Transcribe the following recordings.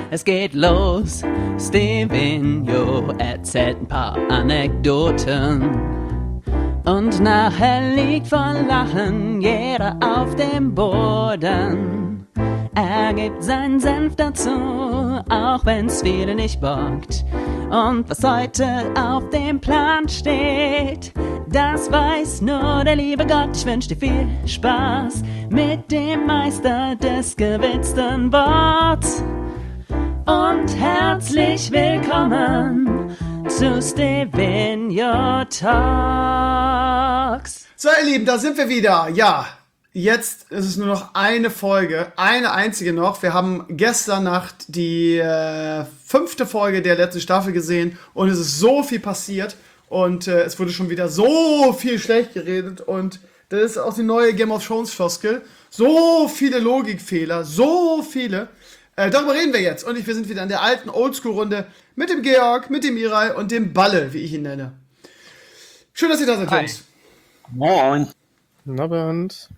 Es geht los, Stevenio erzählt ein paar Anekdoten. Und nachher liegt vor Lachen jeder auf dem Boden. Er gibt seinen Senf dazu, auch wenn's viele nicht bockt. Und was heute auf dem Plan steht, das weiß nur der liebe Gott. Ich wünsch dir viel Spaß mit dem Meister des gewitzten Worts. Und herzlich willkommen zu Stevenio Talks. So, ihr Lieben, da sind wir wieder. Ja, jetzt ist es nur noch eine Folge, eine einzige noch. Wir haben gestern Nacht die 5. Folge der letzten Staffel gesehen und es ist so viel passiert und es wurde schon wieder so viel schlecht geredet und das ist auch die neue Game of Thrones Floskel. So viele Logikfehler, so viele. Darüber reden wir jetzt und wir sind wieder in der alten Oldschool-Runde mit dem Georg, mit dem Mirai und dem Balle, wie ich ihn nenne. Schön, dass ihr da seid, Jungs. Moin. Guten Abend.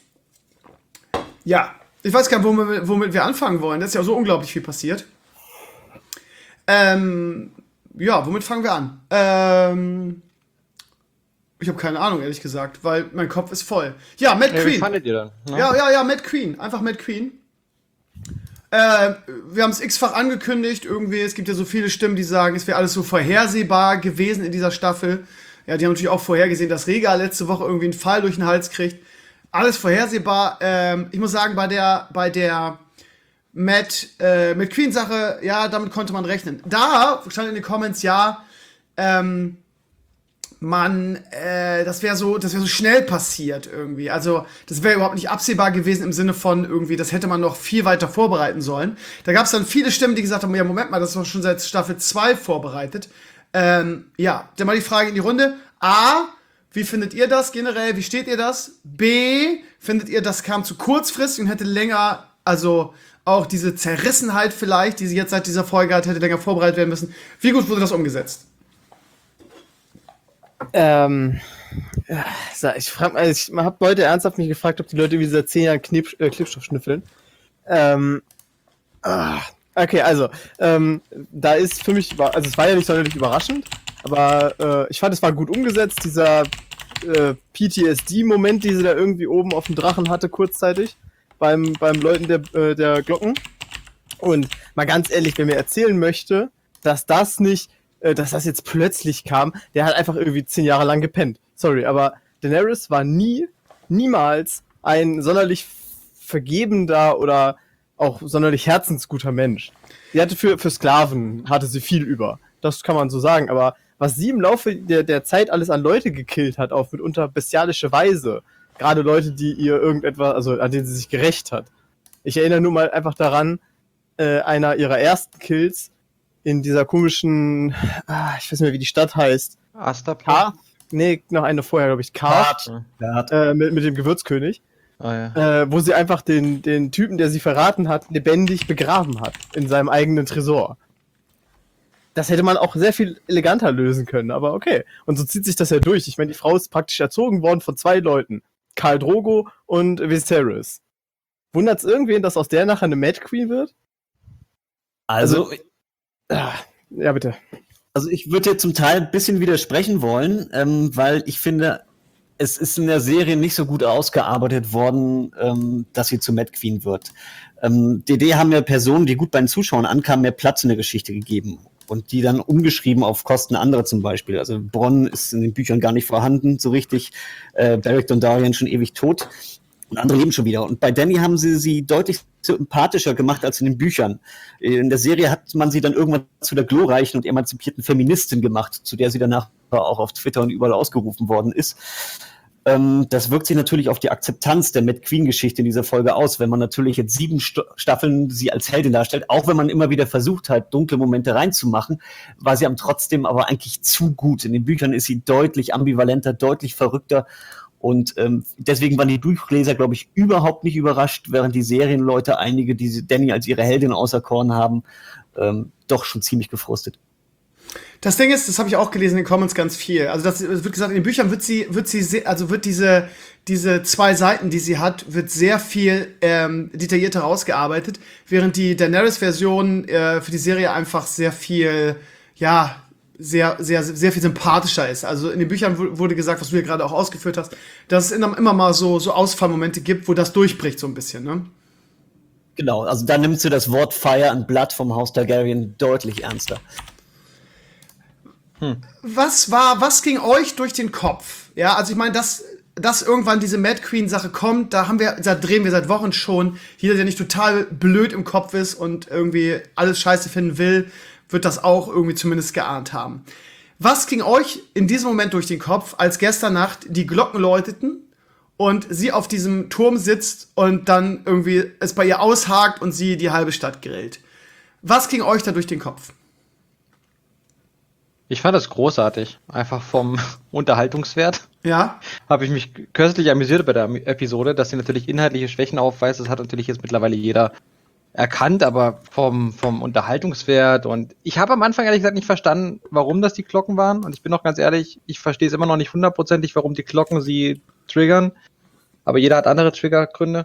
Ja, ich weiß gar nicht, womit wir anfangen wollen. Das ist ja so unglaublich viel passiert. Ja, womit fangen wir an? Ich habe keine Ahnung, ehrlich gesagt, weil mein Kopf ist voll. Ja, Mad Queen. Wie fandet ihr dann? Ne? Ja, Mad Queen. Einfach Mad Queen. Wir haben es x-fach angekündigt. Irgendwie, es gibt ja so viele Stimmen, die sagen, es wäre alles so vorhersehbar gewesen in dieser Staffel. Ja, die haben natürlich auch vorhergesehen, dass Rhaegar letzte Woche irgendwie einen Pfeil durch den Hals kriegt. Alles vorhersehbar. Ich muss sagen, bei der Mad Queen-Sache, ja, damit konnte man rechnen. Da stand in den Comments, ja, das wäre so schnell passiert irgendwie. Also, das wäre überhaupt nicht absehbar gewesen im Sinne von irgendwie, das hätte man noch viel weiter vorbereiten sollen. Da gab es dann viele Stimmen, die gesagt haben, ja, Moment mal, das ist doch schon seit Staffel 2 vorbereitet. Ja, dann mal die Frage in die Runde. A, wie findet ihr das generell? Wie steht ihr das? B, findet ihr, das kam zu kurzfristig und hätte länger, also auch diese Zerrissenheit vielleicht, die sie jetzt seit dieser Folge hat, hätte länger vorbereitet werden müssen. Wie gut wurde das umgesetzt? Ich habe Leute ernsthaft mich gefragt, ob die Leute wie seit 10 Jahren Klebstoff schnüffeln. Okay, also, da ist für mich, also es war ja nicht sonderlich überraschend, aber ich fand, es war gut umgesetzt, dieser PTSD-Moment, die sie da irgendwie oben auf dem Drachen hatte, kurzzeitig, beim Läuten der Glocken. Und mal ganz ehrlich, wer mir erzählen möchte, dass das jetzt plötzlich kam, der hat einfach irgendwie 10 Jahre lang gepennt. Sorry, aber Daenerys war niemals ein sonderlich vergebender oder auch sonderlich herzensguter Mensch. Sie hatte für Sklaven hatte sie viel über. Das kann man so sagen, aber was sie im Laufe der Zeit alles an Leute gekillt hat, auf mitunter bestialische Weise, gerade Leute, die ihr irgendetwas, also an denen sie sich gerächt hat. Ich erinnere nur mal einfach daran, einer ihrer ersten Kills in dieser komischen, ich weiß nicht mehr, wie die Stadt heißt. Astapor? Nee, noch eine vorher, glaube ich. Kart. Mit dem Gewürzkönig. Wo sie einfach den Typen, der sie verraten hat, lebendig begraben hat. In seinem eigenen Tresor. Das hätte man auch sehr viel eleganter lösen können, aber okay. Und so zieht sich das ja durch. Ich meine, die Frau ist praktisch erzogen worden von 2 Leuten. Khal Drogo und Viserys. Wundert's irgendwen, dass aus der nachher eine Mad Queen wird? Also ja, bitte. Also ich würde dir zum Teil ein bisschen widersprechen wollen, weil ich finde, es ist in der Serie nicht so gut ausgearbeitet worden, dass sie zu Mad Queen wird. DD haben ja Personen, die gut bei den Zuschauern ankamen, mehr Platz in der Geschichte gegeben und die dann umgeschrieben auf Kosten anderer zum Beispiel. Also Bronn ist in den Büchern gar nicht vorhanden, so richtig. Beric Dondarrion schon ewig tot. Und andere leben schon wieder. Und bei Dany haben sie deutlich sympathischer gemacht als in den Büchern. In der Serie hat man sie dann irgendwann zu der glorreichen und emanzipierten Feministin gemacht, zu der sie danach auch auf Twitter und überall ausgerufen worden ist. Das wirkt sich natürlich auf die Akzeptanz der Mad Queen-Geschichte in dieser Folge aus, wenn man natürlich jetzt 7 Staffeln sie als Heldin darstellt, auch wenn man immer wieder versucht halt dunkle Momente reinzumachen, war sie trotzdem aber eigentlich zu gut. In den Büchern ist sie deutlich ambivalenter, deutlich verrückter. Und deswegen waren die Buchleser, glaube ich, überhaupt nicht überrascht, während die Serienleute, einige, die Dany als ihre Heldin auserkoren haben, doch schon ziemlich gefrustet. Das Ding ist, das habe ich auch gelesen in den Comments ganz viel. Also das wird gesagt, in den Büchern wird diese 2 Seiten, die sie hat, wird sehr viel detaillierter rausgearbeitet, während die Daenerys-Version für die Serie einfach sehr viel, ja, sehr viel sympathischer ist. Also in den Büchern wurde gesagt, was du ja gerade auch ausgeführt hast, dass es immer mal so Ausfallmomente gibt, wo das durchbricht so ein bisschen, ne? Genau, also da nimmt sie das Wort Fire and Blood vom Haus Targaryen deutlich ernster. Was ging euch durch den Kopf? Ja, also ich meine, dass irgendwann diese Mad Queen Sache kommt, drehen wir seit Wochen schon. Jeder, der nicht total blöd im Kopf ist und irgendwie alles scheiße finden will, wird das auch irgendwie zumindest geahnt haben. Was ging euch in diesem Moment durch den Kopf, als gestern Nacht die Glocken läuteten und sie auf diesem Turm sitzt und dann irgendwie es bei ihr aushakt und sie die halbe Stadt grillt? Was ging euch da durch den Kopf? Ich fand das großartig. Einfach vom Unterhaltungswert. Ja. Habe ich mich köstlich amüsiert bei der Episode, dass sie natürlich inhaltliche Schwächen aufweist. Das hat natürlich jetzt mittlerweile jeder erkannt, aber vom Unterhaltungswert. Und ich habe am Anfang ehrlich gesagt nicht verstanden, warum das die Glocken waren. Und ich bin auch ganz ehrlich, ich verstehe es immer noch nicht hundertprozentig, warum die Glocken sie triggern. Aber jeder hat andere Triggergründe.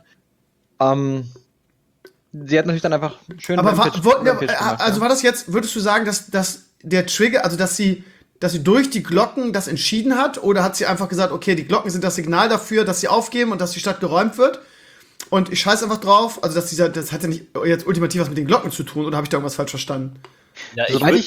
Sie hat natürlich dann einfach schön. Aber war das jetzt, würdest du sagen, dass der Trigger, also dass sie durch die Glocken das entschieden hat, oder hat sie einfach gesagt, okay, die Glocken sind das Signal dafür, dass sie aufgeben und dass die Stadt geräumt wird? Und ich scheiß einfach drauf, also das hat ja nicht jetzt ultimativ was mit den Glocken zu tun, oder habe ich da irgendwas falsch verstanden? Ja,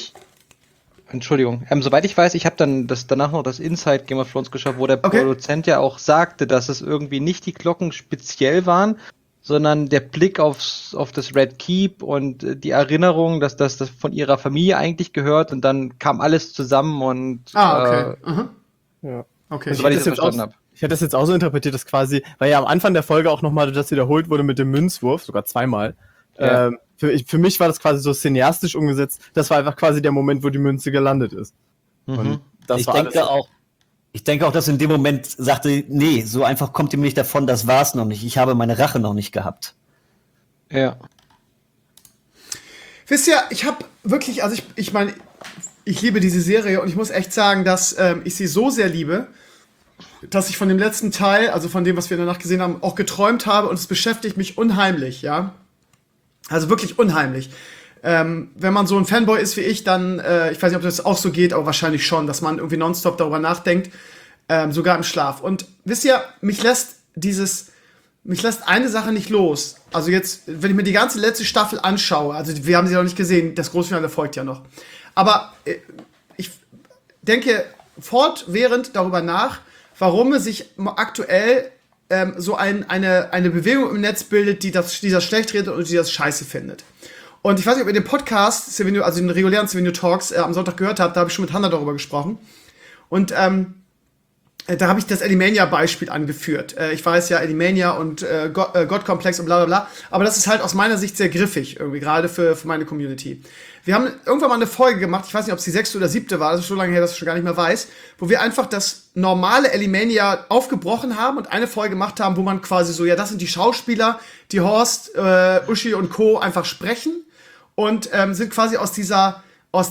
Soweit ich weiß, ich habe dann danach noch das Inside Game of Thrones geschaut, wo der Produzent ja auch sagte, dass es irgendwie nicht die Glocken speziell waren, sondern der Blick auf das Red Keep und die Erinnerung, dass das von ihrer Familie eigentlich gehört, und dann kam alles zusammen und okay. Ja. Okay. Soweit ich das verstanden habe. Ich hätte das jetzt auch so interpretiert, dass quasi, weil ja am Anfang der Folge auch nochmal das wiederholt wurde mit dem Münzwurf, sogar 2-mal. Ja. Für mich war das quasi so cineastisch umgesetzt. Das war einfach quasi der Moment, wo die Münze gelandet ist. Und das Ich denke auch, dass in dem Moment sagte, nee, so einfach kommt ihm nicht davon, das war's noch nicht. Ich habe meine Rache noch nicht gehabt. Ja. Wisst ihr, ich habe wirklich, also ich meine, ich liebe diese Serie und ich muss echt sagen, dass ich sie so sehr liebe, dass ich von dem letzten Teil, also von dem, was wir in der Nacht gesehen haben, auch geträumt habe, und es beschäftigt mich unheimlich, ja. Also wirklich unheimlich. Wenn man so ein Fanboy ist wie ich, dann, ich weiß nicht, ob das auch so geht, aber wahrscheinlich schon, dass man irgendwie nonstop darüber nachdenkt, sogar im Schlaf. Und wisst ihr, mich lässt eine Sache nicht los. Also jetzt, wenn ich mir die ganze letzte Staffel anschaue, also wir haben sie noch nicht gesehen, das Großfinale folgt ja noch. Aber ich denke fortwährend darüber nach, warum es sich aktuell so eine Bewegung im Netz bildet, die das schlecht redet und die das scheiße findet. Und ich weiß nicht, ob ihr den Podcast, also den regulären Stevenio Talks am Sonntag gehört habt, da habe ich schon mit Hannah darüber gesprochen. Und da habe ich das Alimania-Beispiel angeführt. Ich weiß ja, Alimania und Gottkomplex und bla bla bla. Aber das ist halt aus meiner Sicht sehr griffig, irgendwie, gerade für meine Community. Wir haben irgendwann mal eine Folge gemacht, ich weiß nicht, ob es die 6. oder 7. war, das ist so lange her, dass ich schon gar nicht mehr weiß, wo wir einfach das normale Alimania aufgebrochen haben und eine Folge gemacht haben, wo man quasi so, ja, das sind die Schauspieler, die Horst, Uschi und Co. einfach sprechen und sind quasi aus dieser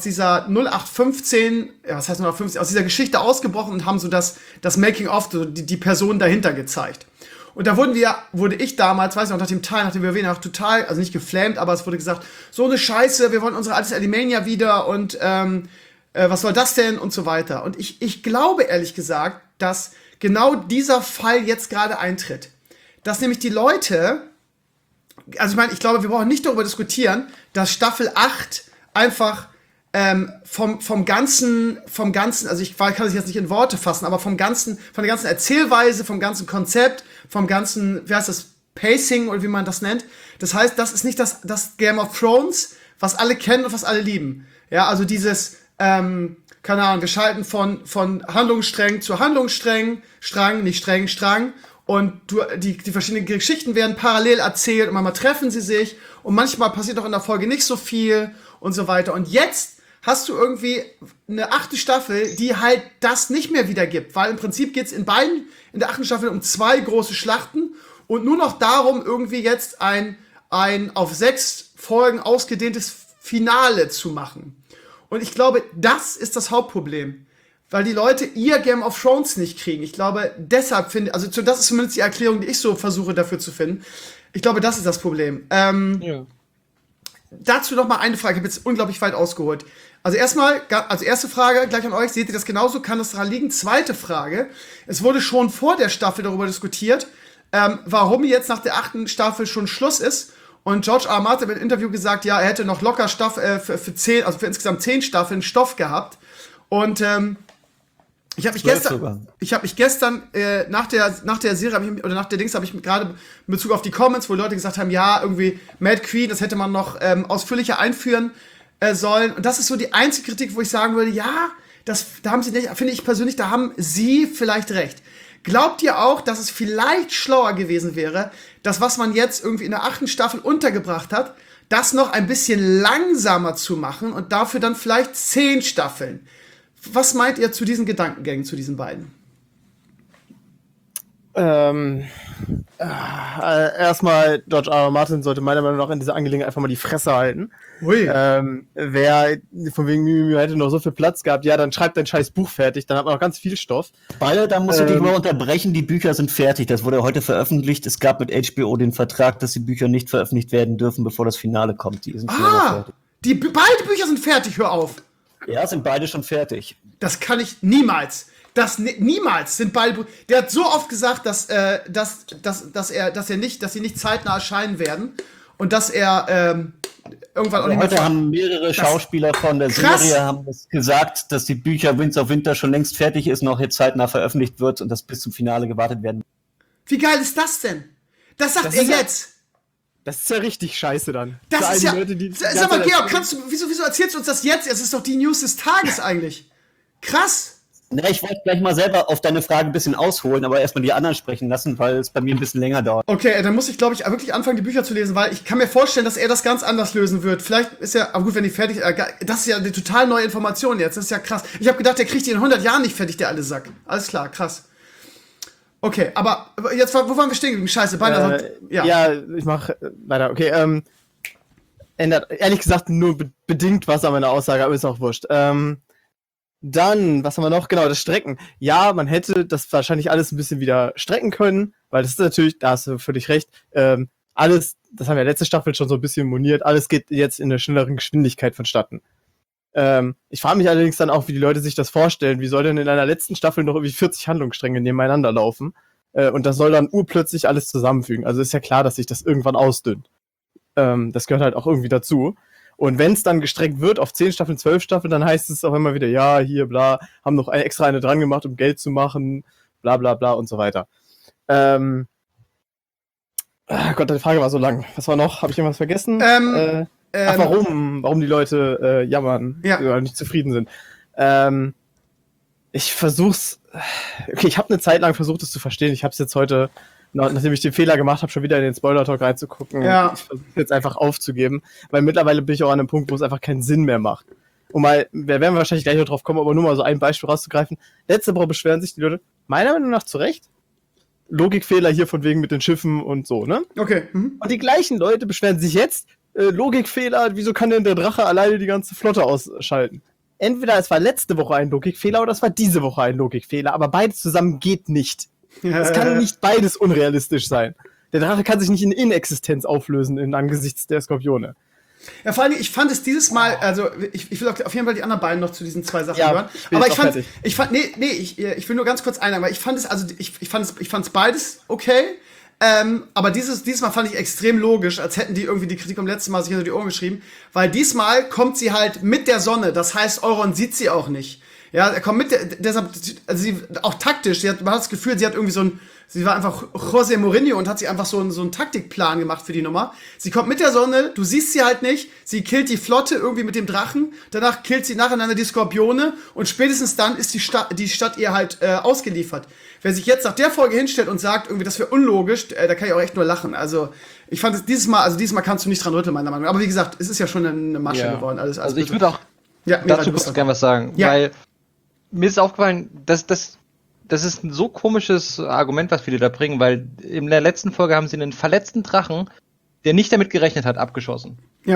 0815, ja, was heißt 0815, aus dieser Geschichte ausgebrochen und haben so das Making-of, so die Person dahinter gezeigt. Und da wurde ich damals, weiß ich noch, nach dem WoW noch total, also nicht geflammt, aber es wurde gesagt, so eine Scheiße, wir wollen unser altes Alimania wieder und was soll das denn und so weiter. Und ich glaube ehrlich gesagt, dass genau dieser Fall jetzt gerade eintritt. Dass nämlich die Leute, also ich meine, ich glaube, wir brauchen nicht darüber diskutieren, dass Staffel 8 einfach vom ganzen, also ich kann das jetzt nicht in Worte fassen, aber von der ganzen Erzählweise, vom ganzen Konzept, vom ganzen, wie heißt das, Pacing oder wie man das nennt. Das heißt, das ist nicht das Game of Thrones, was alle kennen und was alle lieben. Ja, also dieses, keine Ahnung, wir schalten von Handlungsstrang zu Handlungsstrang, Strang. Und die verschiedenen Geschichten werden parallel erzählt und manchmal treffen sie sich und manchmal passiert auch in der Folge nicht so viel und so weiter. Und jetzt hast du irgendwie eine 8. Staffel, die halt das nicht mehr wiedergibt, weil im Prinzip geht's in der 8. Staffel um 2 große Schlachten und nur noch darum, irgendwie jetzt ein auf 6 Folgen ausgedehntes Finale zu machen. Und ich glaube, das ist das Hauptproblem. Weil die Leute ihr Game of Thrones nicht kriegen. Ich glaube, deshalb das ist zumindest die Erklärung, die ich so versuche dafür zu finden. Ich glaube, das ist das Problem. Dazu noch mal eine Frage. Ich habe jetzt unglaublich weit ausgeholt. Also erste Frage gleich an euch. Seht ihr das genauso? Kann das daran liegen? Zweite Frage. Es wurde schon vor der Staffel darüber diskutiert, warum jetzt nach der 8. Staffel schon Schluss ist. Und George R. R. Martin hat im Interview gesagt, ja, er hätte noch locker für insgesamt 10 Staffeln Stoff gehabt. Und ich habe mich gestern nach der Serie nach der Dings habe ich gerade in Bezug auf die Comments, wo Leute gesagt haben, ja, irgendwie Mad Queen, das hätte man noch ausführlicher einführen sollen. Und das ist so die einzige Kritik, wo ich sagen würde, ja, da haben sie nicht, finde ich persönlich, da haben sie vielleicht recht. Glaubt ihr auch, dass es vielleicht schlauer gewesen wäre, das, was man jetzt irgendwie in der 8. Staffel untergebracht hat, das noch ein bisschen langsamer zu machen und dafür dann vielleicht 10 Staffeln? Was meint ihr zu diesen Gedankengängen, zu diesen beiden? Erstmal, George R. R. Martin sollte meiner Meinung nach in dieser Angelegenheit einfach mal die Fresse halten. Ui. Wer von wegen Mimimi hätte noch so viel Platz gehabt, ja, dann schreibt dein scheiß Buch fertig, dann hat man noch ganz viel Stoff. Beide, da musst du dich mal unterbrechen, die Bücher sind fertig, das wurde heute veröffentlicht. Es gab mit HBO den Vertrag, dass die Bücher nicht veröffentlicht werden dürfen, bevor das Finale kommt. Die sind fertig. Beide Bücher sind fertig, hör auf. Ja, sind beide schon fertig. Das kann ich niemals. Niemals sind beide. Der hat so oft gesagt, dass sie nicht zeitnah erscheinen werden und dass er irgendwann auch nicht mehr. Heute haben mehrere Schauspieler von der Serie haben das gesagt, dass die Bücher Winds of Winter schon längst fertig ist, noch jetzt zeitnah veröffentlicht wird und dass bis zum Finale gewartet werden. Wie geil ist das denn? Das sagt er jetzt. Das ist ja richtig scheiße dann. Das ist ja. Leute, Sag mal, Georg, wieso erzählst du uns das jetzt? Es ist doch die News des Tages eigentlich. Krass. Na, ich wollte gleich mal selber auf deine Frage ein bisschen ausholen, aber erstmal die anderen sprechen lassen, weil es bei mir ein bisschen länger dauert. Okay, dann muss ich, glaube ich, wirklich anfangen, die Bücher zu lesen, weil ich kann mir vorstellen, dass er das ganz anders lösen wird. Vielleicht ist ja, aber gut, wenn die fertig, das ist ja eine total neue Information jetzt, das ist ja krass. Ich habe gedacht, der kriegt die in 100 Jahren nicht fertig, der alte Sack. Alles klar, krass. Okay, aber jetzt, wo waren wir stehen geblieben? Scheiße, beinahe. Ja, ich mach weiter. Okay, ändert ehrlich gesagt nur bedingt was an meiner Aussage, aber ist auch wurscht. Dann, was haben wir noch? Genau, das Strecken. Ja, man hätte das wahrscheinlich alles ein bisschen wieder strecken können, weil das ist natürlich, da hast du völlig recht, alles, das haben wir letzte Staffel schon so ein bisschen moniert, alles geht jetzt in einer schnelleren Geschwindigkeit vonstatten. Ich frage mich allerdings dann auch, wie die Leute sich das vorstellen. Wie soll denn in einer letzten Staffel noch irgendwie 40 Handlungsstränge nebeneinander laufen? Und das soll dann urplötzlich alles zusammenfügen. Also ist ja klar, dass sich das irgendwann ausdünnt. Das gehört halt auch irgendwie dazu. Und wenn es dann gestreckt wird auf 10 Staffeln, 12 Staffeln, dann heißt es auch immer wieder, ja, hier, bla, haben noch extra eine dran gemacht, um Geld zu machen, bla, bla, bla und so weiter. Gott, die Frage war so lang. Was war noch? Habe ich irgendwas vergessen? Warum die Leute jammern oder nicht zufrieden sind. Ich versuch's. Okay, ich habe eine Zeit lang versucht, es zu verstehen. Ich habe es jetzt heute, nachdem ich den Fehler gemacht habe, schon wieder in den Spoiler-Talk reinzugucken. Ja. Ich versuche jetzt einfach aufzugeben, weil mittlerweile bin ich auch an einem Punkt, wo es einfach keinen Sinn mehr macht. Wir werden wahrscheinlich gleich noch drauf kommen, aber nur mal so ein Beispiel rauszugreifen. Letzte Woche beschweren sich die Leute, meiner Meinung nach zu Recht, Logikfehler hier von wegen mit den Schiffen und so, ne? Okay. Und die gleichen Leute beschweren sich jetzt, Logikfehler, wieso kann denn der Drache alleine die ganze Flotte ausschalten? Entweder es war letzte Woche ein Logikfehler oder es war diese Woche ein Logikfehler, aber beides zusammen geht nicht. Es kann nicht beides unrealistisch sein. Der Drache kann sich nicht in Inexistenz auflösen angesichts der Skorpione. Ja, vor allem, ich fand es dieses Mal, also ich will auf jeden Fall die anderen beiden noch zu diesen 2 Sachen hören. Aber ich will nur ganz kurz einhaken, weil ich fand es beides okay. Aber diesmal fand ich extrem logisch, als hätten die irgendwie die Kritik vom letzten Mal sich hinter die Ohren geschrieben, weil diesmal kommt sie halt mit der Sonne, das heißt, Euron sieht sie auch nicht. Ja, er kommt deshalb, also sie, auch taktisch, man hat das Gefühl, sie hat irgendwie sie war einfach José Mourinho und hat sich einfach so einen Taktikplan gemacht für die Nummer. Sie kommt mit der Sonne, du siehst sie halt nicht, sie killt die Flotte irgendwie mit dem Drachen, danach killt sie nacheinander die Skorpione und spätestens dann ist die Stadt ihr halt ausgeliefert. Wer sich jetzt nach der Folge hinstellt und sagt, irgendwie, das wäre unlogisch, da kann ich auch echt nur lachen. Also, ich fand es dieses Mal kannst du nicht dran rütteln, meiner Meinung nach. Aber wie gesagt, es ist ja schon eine Masche geworden. Alles also ich würde auch dazu gerne was sagen, weil mir ist aufgefallen, dass das ist ein so komisches Argument, was viele da bringen, weil in der letzten Folge haben sie einen verletzten Drachen, der nicht damit gerechnet hat, abgeschossen. Ja.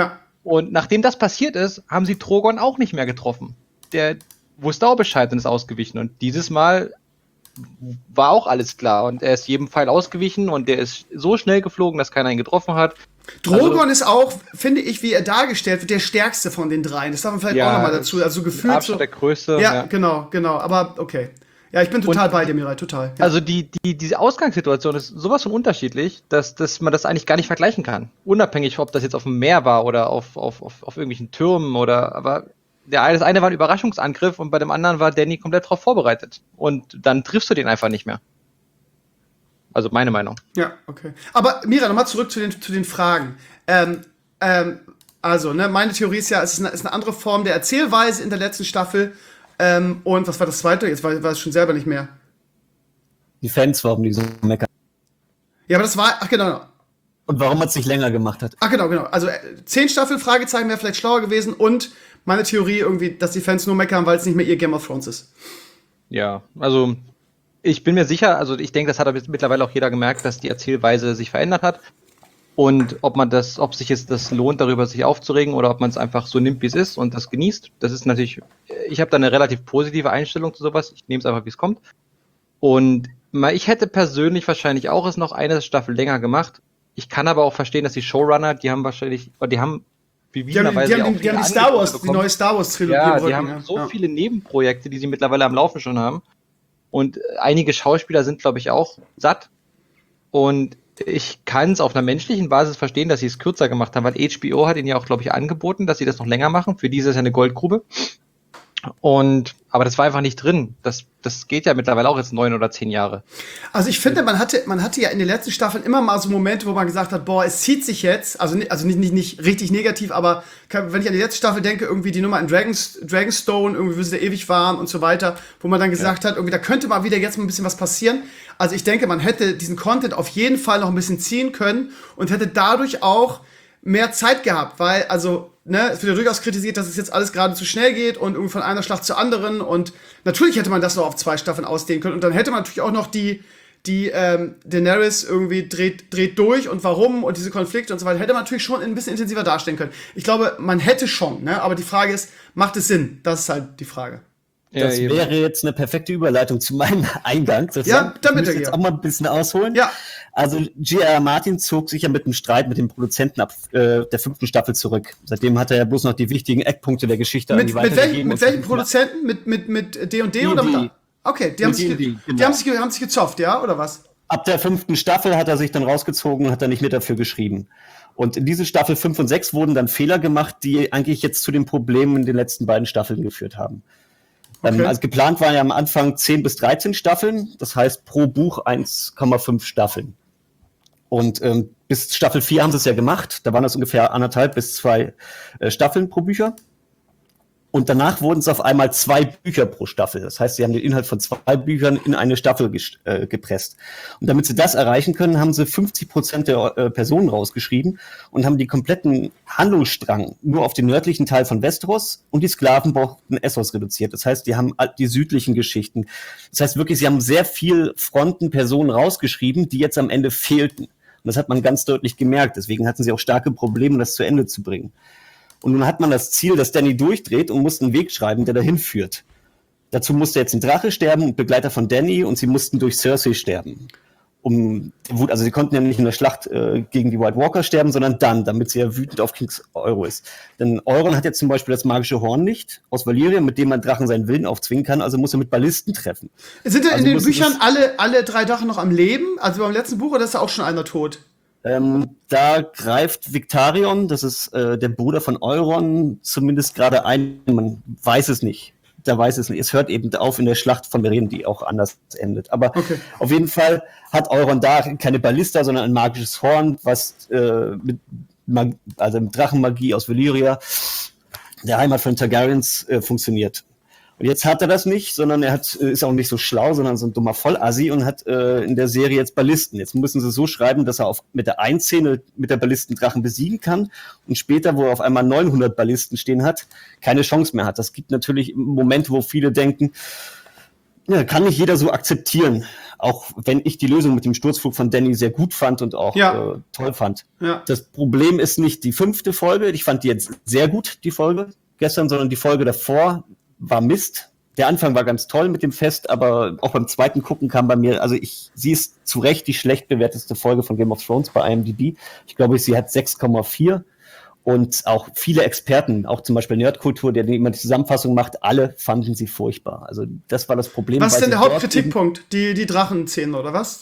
Und nachdem das passiert ist, haben sie Drogon auch nicht mehr getroffen. Der wusste auch Bescheid und ist ausgewichen. Und dieses Mal war auch alles klar. Und er ist jedem Pfeil ausgewichen und der ist so schnell geflogen, dass keiner ihn getroffen hat. Drogon ist auch, finde ich, wie er dargestellt wird, der stärkste von den dreien. Das darf man vielleicht auch nochmal dazu. Also gefühlt Abstand so. der Größte. Ja, genau. Aber okay. Ja, ich bin total bei dir, Mirai, total. Ja. Also diese Ausgangssituation ist sowas von unterschiedlich, dass man das eigentlich gar nicht vergleichen kann. Unabhängig, ob das jetzt auf dem Meer war oder auf irgendwelchen Türmen aber das eine war ein Überraschungsangriff und bei dem anderen war Danny komplett darauf vorbereitet. Und dann triffst du den einfach nicht mehr. Also meine Meinung. Ja, okay. Aber Mira, nochmal zurück zu den Fragen. Also, ne, meine Theorie ist ja, es ist eine andere Form der Erzählweise in der letzten Staffel. Und was war das zweite? Jetzt weiß ich es schon selber nicht mehr. Die Fans, warum die so meckern. Ja, aber das war, ach genau. Und warum man es nicht länger gemacht hat. Ach genau. Also 10 Staffeln, Fragezeichen wäre vielleicht schlauer gewesen. Und meine Theorie irgendwie, dass die Fans nur meckern, weil es nicht mehr ihr Game of Thrones ist. Ja, also ich bin mir sicher, also ich denke, das hat aber mittlerweile auch jeder gemerkt, dass die Erzählweise sich verändert hat. Und ob sich jetzt das lohnt, darüber sich aufzuregen oder ob man es einfach so nimmt, wie es ist und das genießt. Das ist natürlich, ich habe da eine relativ positive Einstellung zu sowas. Ich nehme es einfach, wie es kommt. Und ich hätte persönlich wahrscheinlich auch es noch eine Staffel länger gemacht. Ich kann aber auch verstehen, dass die Showrunner, die haben bewiesenerweise die haben die neue Star Wars Trilogie. Ja, die haben so viele Nebenprojekte, die sie mittlerweile am Laufen schon haben. Und einige Schauspieler sind, glaube ich, auch satt. Und ich kann es auf einer menschlichen Basis verstehen, dass sie es kürzer gemacht haben, weil HBO hat ihnen ja auch, glaube ich, angeboten, dass sie das noch länger machen. Für die ist es ja eine Goldgrube. Aber das war einfach nicht drin. Das geht ja mittlerweile auch jetzt 9 oder 10 Jahre. Also ich finde, man hatte ja in den letzten Staffeln immer mal so Momente, wo man gesagt hat, boah, es zieht sich jetzt, also nicht richtig negativ, aber wenn ich an die letzte Staffel denke, irgendwie die Nummer in Dragonstone, irgendwie, wo sie da ewig waren und so weiter, wo man dann gesagt hat, irgendwie, da könnte mal wieder jetzt mal ein bisschen was passieren. Also ich denke, man hätte diesen Content auf jeden Fall noch ein bisschen ziehen können und hätte dadurch auch mehr Zeit gehabt, weil, also, ne, es wird ja durchaus kritisiert, dass es jetzt alles gerade zu schnell geht und irgendwie von einer Schlacht zur anderen und natürlich hätte man das noch auf 2 Staffeln ausdehnen können und dann hätte man natürlich auch noch die Daenerys irgendwie dreht durch und warum und diese Konflikte und so weiter, hätte man natürlich schon ein bisschen intensiver darstellen können. Ich glaube, man hätte schon, ne, aber die Frage ist, macht es Sinn? Das ist halt die Frage. Das wäre jetzt eine perfekte Überleitung zu meinem Eingang. Ja, damit ich muss jetzt auch mal ein bisschen ausholen. Ja. Also J.R.R. Martin zog sich ja mit einem Streit mit dem Produzenten ab der 5. Staffel zurück. Seitdem hat er ja bloß noch die wichtigen Eckpunkte der Geschichte an die weitergegeben. Mit welchen Produzenten? Mit D&D oder mit? Okay, die haben sich gezofft, ja, oder was? Ab der 5. Staffel hat er sich dann rausgezogen und hat dann nicht mehr dafür geschrieben. Und in diese Staffel 5 und 6 wurden dann Fehler gemacht, die eigentlich jetzt zu den Problemen in den letzten beiden Staffeln geführt haben. Okay. Also geplant waren ja am Anfang 10 bis 13 Staffeln, das heißt pro Buch 1,5 Staffeln. Und bis Staffel 4 haben sie es ja gemacht, da waren das ungefähr 1,5 bis 2 Staffeln pro Bücher. Und danach wurden es auf einmal 2 Bücher pro Staffel. Das heißt, sie haben den Inhalt von 2 Büchern in eine Staffel gepresst. Und damit sie das erreichen können, haben sie 50% der Personen rausgeschrieben und haben die kompletten Handlungsstrang nur auf den nördlichen Teil von Westeros und die Sklavenbucht in Essos reduziert. Das heißt, die haben die südlichen Geschichten. Das heißt wirklich, sie haben sehr viel Fronten, Personen rausgeschrieben, die jetzt am Ende fehlten. Und das hat man ganz deutlich gemerkt. Deswegen hatten sie auch starke Probleme, das zu Ende zu bringen. Und nun hat man das Ziel, dass Danny durchdreht und muss einen Weg schreiben, der dahin führt. Dazu musste jetzt ein Drache sterben und Begleiter von Danny und sie mussten durch Cersei sterben. Also sie konnten ja nicht in der Schlacht gegen die White Walker sterben, sondern damit sie ja wütend auf Kings Euro ist. Denn Euron hat jetzt zum Beispiel das magische Horn nicht aus Valyria, mit dem man Drachen seinen Willen aufzwingen kann, also muss er mit Ballisten treffen. Sind denn in den Büchern alle 3 Drachen noch am Leben? Also beim letzten Buch, oder ist da auch schon einer tot? Da greift Victarion, das ist der Bruder von Euron, zumindest gerade ein. Man weiß es nicht. Es hört eben auf in der Schlacht von Meren, die auch anders endet. Aber auf jeden Fall hat Euron da keine Ballista, sondern ein magisches Horn, was mit Drachenmagie aus Valyria, der Heimat von Targaryens, funktioniert. Und jetzt hat er das nicht, sondern ist auch nicht so schlau, sondern so ein dummer Vollassi und hat in der Serie jetzt Ballisten. Jetzt müssen sie so schreiben, dass er mit der Einszene mit der Ballistendrachen besiegen kann und später, wo er auf einmal 900 Ballisten stehen hat, keine Chance mehr hat. Das gibt natürlich Momente, wo viele denken, ja, kann nicht jeder so akzeptieren. Auch wenn ich die Lösung mit dem Sturzflug von Danny sehr gut fand und auch toll fand. Ja. Das Problem ist nicht die 5. Folge. Ich fand die jetzt sehr gut, die Folge gestern, sondern die Folge davor war Mist. Der Anfang war ganz toll mit dem Fest, aber auch beim zweiten Gucken kam bei mir, sie ist zu Recht die schlecht bewerteste Folge von Game of Thrones bei IMDb. Ich glaube, sie hat 6,4 und auch viele Experten, auch zum Beispiel Nerdkultur, der immer die Zusammenfassung macht, alle fanden sie furchtbar. Also das war das Problem. Was ist denn der Hauptkritikpunkt? Die Drachenszenen oder was?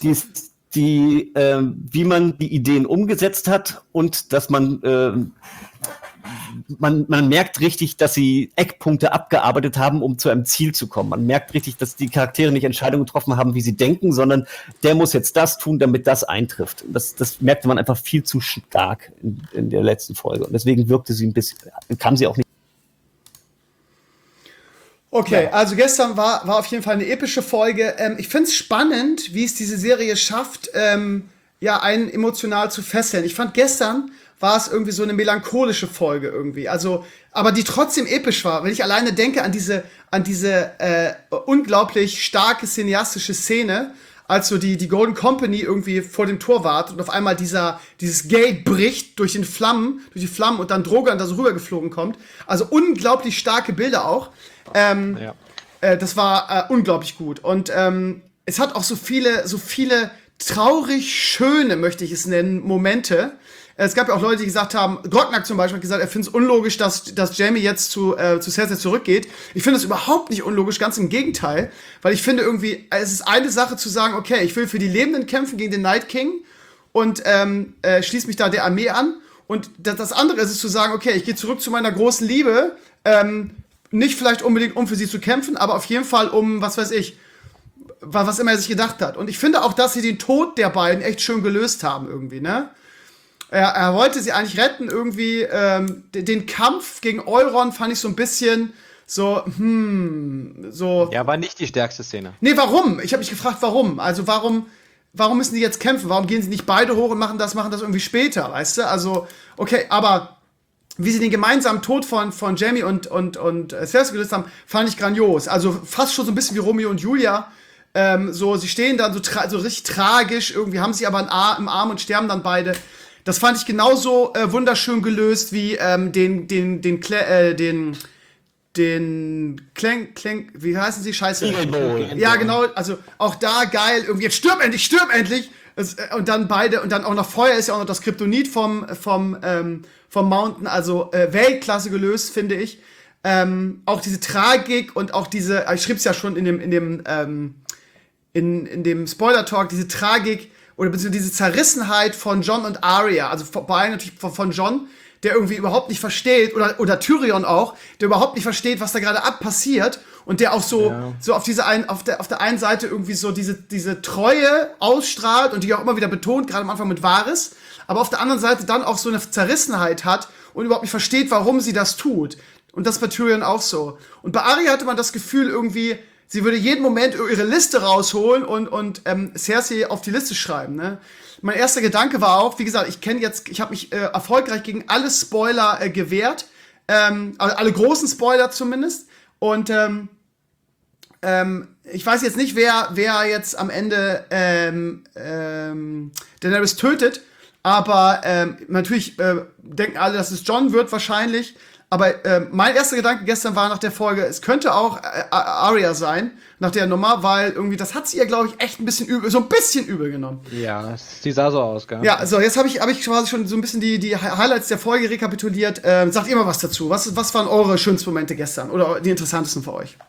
Wie man die Ideen umgesetzt hat und dass man merkt richtig, dass sie Eckpunkte abgearbeitet haben, um zu einem Ziel zu kommen. Man merkt richtig, dass die Charaktere nicht Entscheidungen getroffen haben, wie sie denken, sondern der muss jetzt das tun, damit das eintrifft. Das merkte man einfach viel zu stark in der letzten Folge. Und deswegen wirkte sie kam sie auch nicht. Okay, also gestern war auf jeden Fall eine epische Folge. Ich finde es spannend, wie es diese Serie schafft, einen emotional zu fesseln. Ich fand gestern war es irgendwie so eine melancholische Folge irgendwie. Also, aber die trotzdem episch war, wenn ich alleine denke an diese unglaublich starke cineastische Szene, als so die Golden Company irgendwie vor dem Tor wartet und auf einmal dieses Gate bricht durch die Flammen und dann Drogon da so rübergeflogen kommt. Also unglaublich starke Bilder auch. Das war unglaublich gut. Und es hat auch so viele traurig schöne, möchte ich es nennen, Momente. Es gab ja auch Leute, die gesagt haben, Grocknack zum Beispiel hat gesagt, er findet es unlogisch, dass Jaime jetzt zu Cersei zurückgeht. Ich finde es überhaupt nicht unlogisch, ganz im Gegenteil. Weil ich finde irgendwie, es ist eine Sache zu sagen, okay, ich will für die Lebenden kämpfen gegen den Night King und schließe mich da der Armee an. Und das andere ist es zu sagen, okay, ich gehe zurück zu meiner großen Liebe, nicht vielleicht unbedingt, um für sie zu kämpfen, aber auf jeden Fall um, was weiß ich, was immer er sich gedacht hat. Und ich finde auch, dass sie den Tod der beiden echt schön gelöst haben irgendwie, ne? Er wollte sie eigentlich retten irgendwie. Den Kampf gegen Euron fand ich so ein bisschen so. Ja, war nicht die stärkste Szene. Nee, warum? Ich habe mich gefragt, warum? Also warum müssen die jetzt kämpfen? Warum gehen sie nicht beide hoch und machen das irgendwie später, weißt du? Also, okay, aber wie sie den gemeinsamen Tod von Jaime und Cersei gelöst haben, fand ich grandios. Also fast schon so ein bisschen wie Romeo und Julia. Sie stehen dann so richtig tragisch, irgendwie haben sie aber im Arm und sterben dann beide. Das fand ich genauso wunderschön gelöst wie wie heißen sie? Scheiße. Ja, genau, also auch da geil, irgendwie, jetzt stirb endlich! Und dann beide, und dann auch noch Feuer ist ja auch noch das Kryptonit vom Mountain, also Weltklasse gelöst, finde ich. Auch diese Tragik und auch diese, ich schrieb's ja schon in dem Spoiler-Talk, diese Tragik, oder beziehungsweise diese Zerrissenheit von Jon und Arya, also vor allem natürlich von Jon, der irgendwie überhaupt nicht versteht, oder Tyrion auch, der überhaupt nicht versteht, was da gerade passiert und der auch so auf der einen Seite irgendwie so diese Treue ausstrahlt und die auch immer wieder betont, gerade am Anfang mit Varys, aber auf der anderen Seite dann auch so eine Zerrissenheit hat und überhaupt nicht versteht, warum sie das tut. Und das bei Tyrion auch so. Und bei Arya hatte man das Gefühl irgendwie, sie würde jeden Moment ihre Liste rausholen und Cersei auf die Liste schreiben, ne? Mein erster Gedanke war auch, wie gesagt, ich habe mich erfolgreich gegen alle Spoiler gewehrt, also alle großen Spoiler zumindest. Und ich weiß jetzt nicht, wer jetzt am Ende Daenerys tötet, aber natürlich denken alle, dass es Jon wird wahrscheinlich. Aber mein erster Gedanke gestern war nach der Folge, es könnte auch Arya sein, nach der Nummer, weil irgendwie, das hat sie ihr, glaube ich, echt ein bisschen übel genommen. Ja, die sah so aus, gell? Ja, so, jetzt hab ich quasi schon so ein bisschen die Highlights der Folge rekapituliert. Sagt ihr mal was dazu. Was waren eure schönsten Momente gestern? Oder die interessantesten für euch?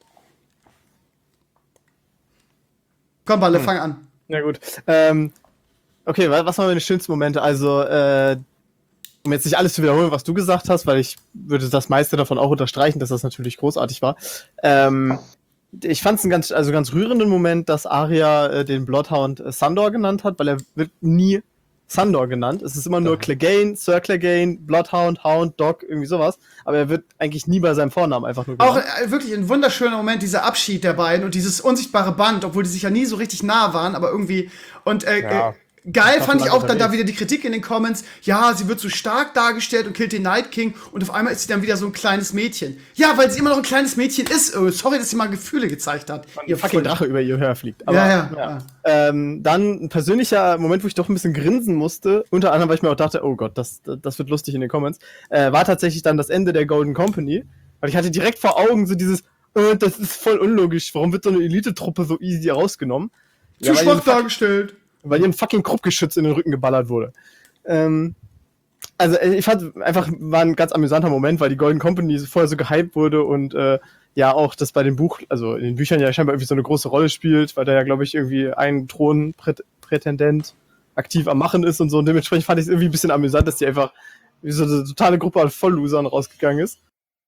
Komm, Balle, fang an. Na gut. Okay, was waren meine schönsten Momente? Also, um jetzt nicht alles zu wiederholen, was du gesagt hast, weil ich würde das meiste davon auch unterstreichen, dass das natürlich großartig war. Ich fand es einen ganz rührenden Moment, dass Arya den Bloodhound Sandor genannt hat, weil er wird nie Sandor genannt. Es ist immer nur Clegane, Sir Clegane, Bloodhound, Hound, Dog, irgendwie sowas. Aber er wird eigentlich nie bei seinem Vornamen einfach nur genannt. Auch wirklich ein wunderschöner Moment, dieser Abschied der beiden und dieses unsichtbare Band, obwohl die sich ja nie so richtig nah waren, aber irgendwie. Und Geil fand ich auch dann da wieder die Kritik in den Comments. Ja, sie wird so stark dargestellt und killt den Night King und auf einmal ist sie dann wieder so ein kleines Mädchen. Ja, weil sie immer noch ein kleines Mädchen ist. Oh, sorry, dass sie mal Gefühle gezeigt hat. Ihr fucking Drache über ihr Hör fliegt. Aber, Ja. Dann ein persönlicher Moment, wo ich doch ein bisschen grinsen musste, unter anderem, weil ich mir auch dachte, oh Gott, das wird lustig in den Comments, war tatsächlich dann das Ende der Golden Company. Weil ich hatte direkt vor Augen so dieses, das ist voll unlogisch, warum wird so eine Elite-Truppe so easy rausgenommen? Zu schwach dargestellt. Weil ihr ein fucking Kruppgeschütz in den Rücken geballert wurde. Also ich fand einfach, war ein ganz amüsanter Moment, weil die Golden Company vorher so gehypt wurde und ja auch das bei den also in den Büchern ja scheinbar irgendwie so eine große Rolle spielt, weil da ja, glaube ich, irgendwie ein Thronprätendent aktiv am Machen ist und so. Und dementsprechend fand ich es irgendwie ein bisschen amüsant, dass die einfach wie so eine totale Gruppe an Volllosern rausgegangen ist.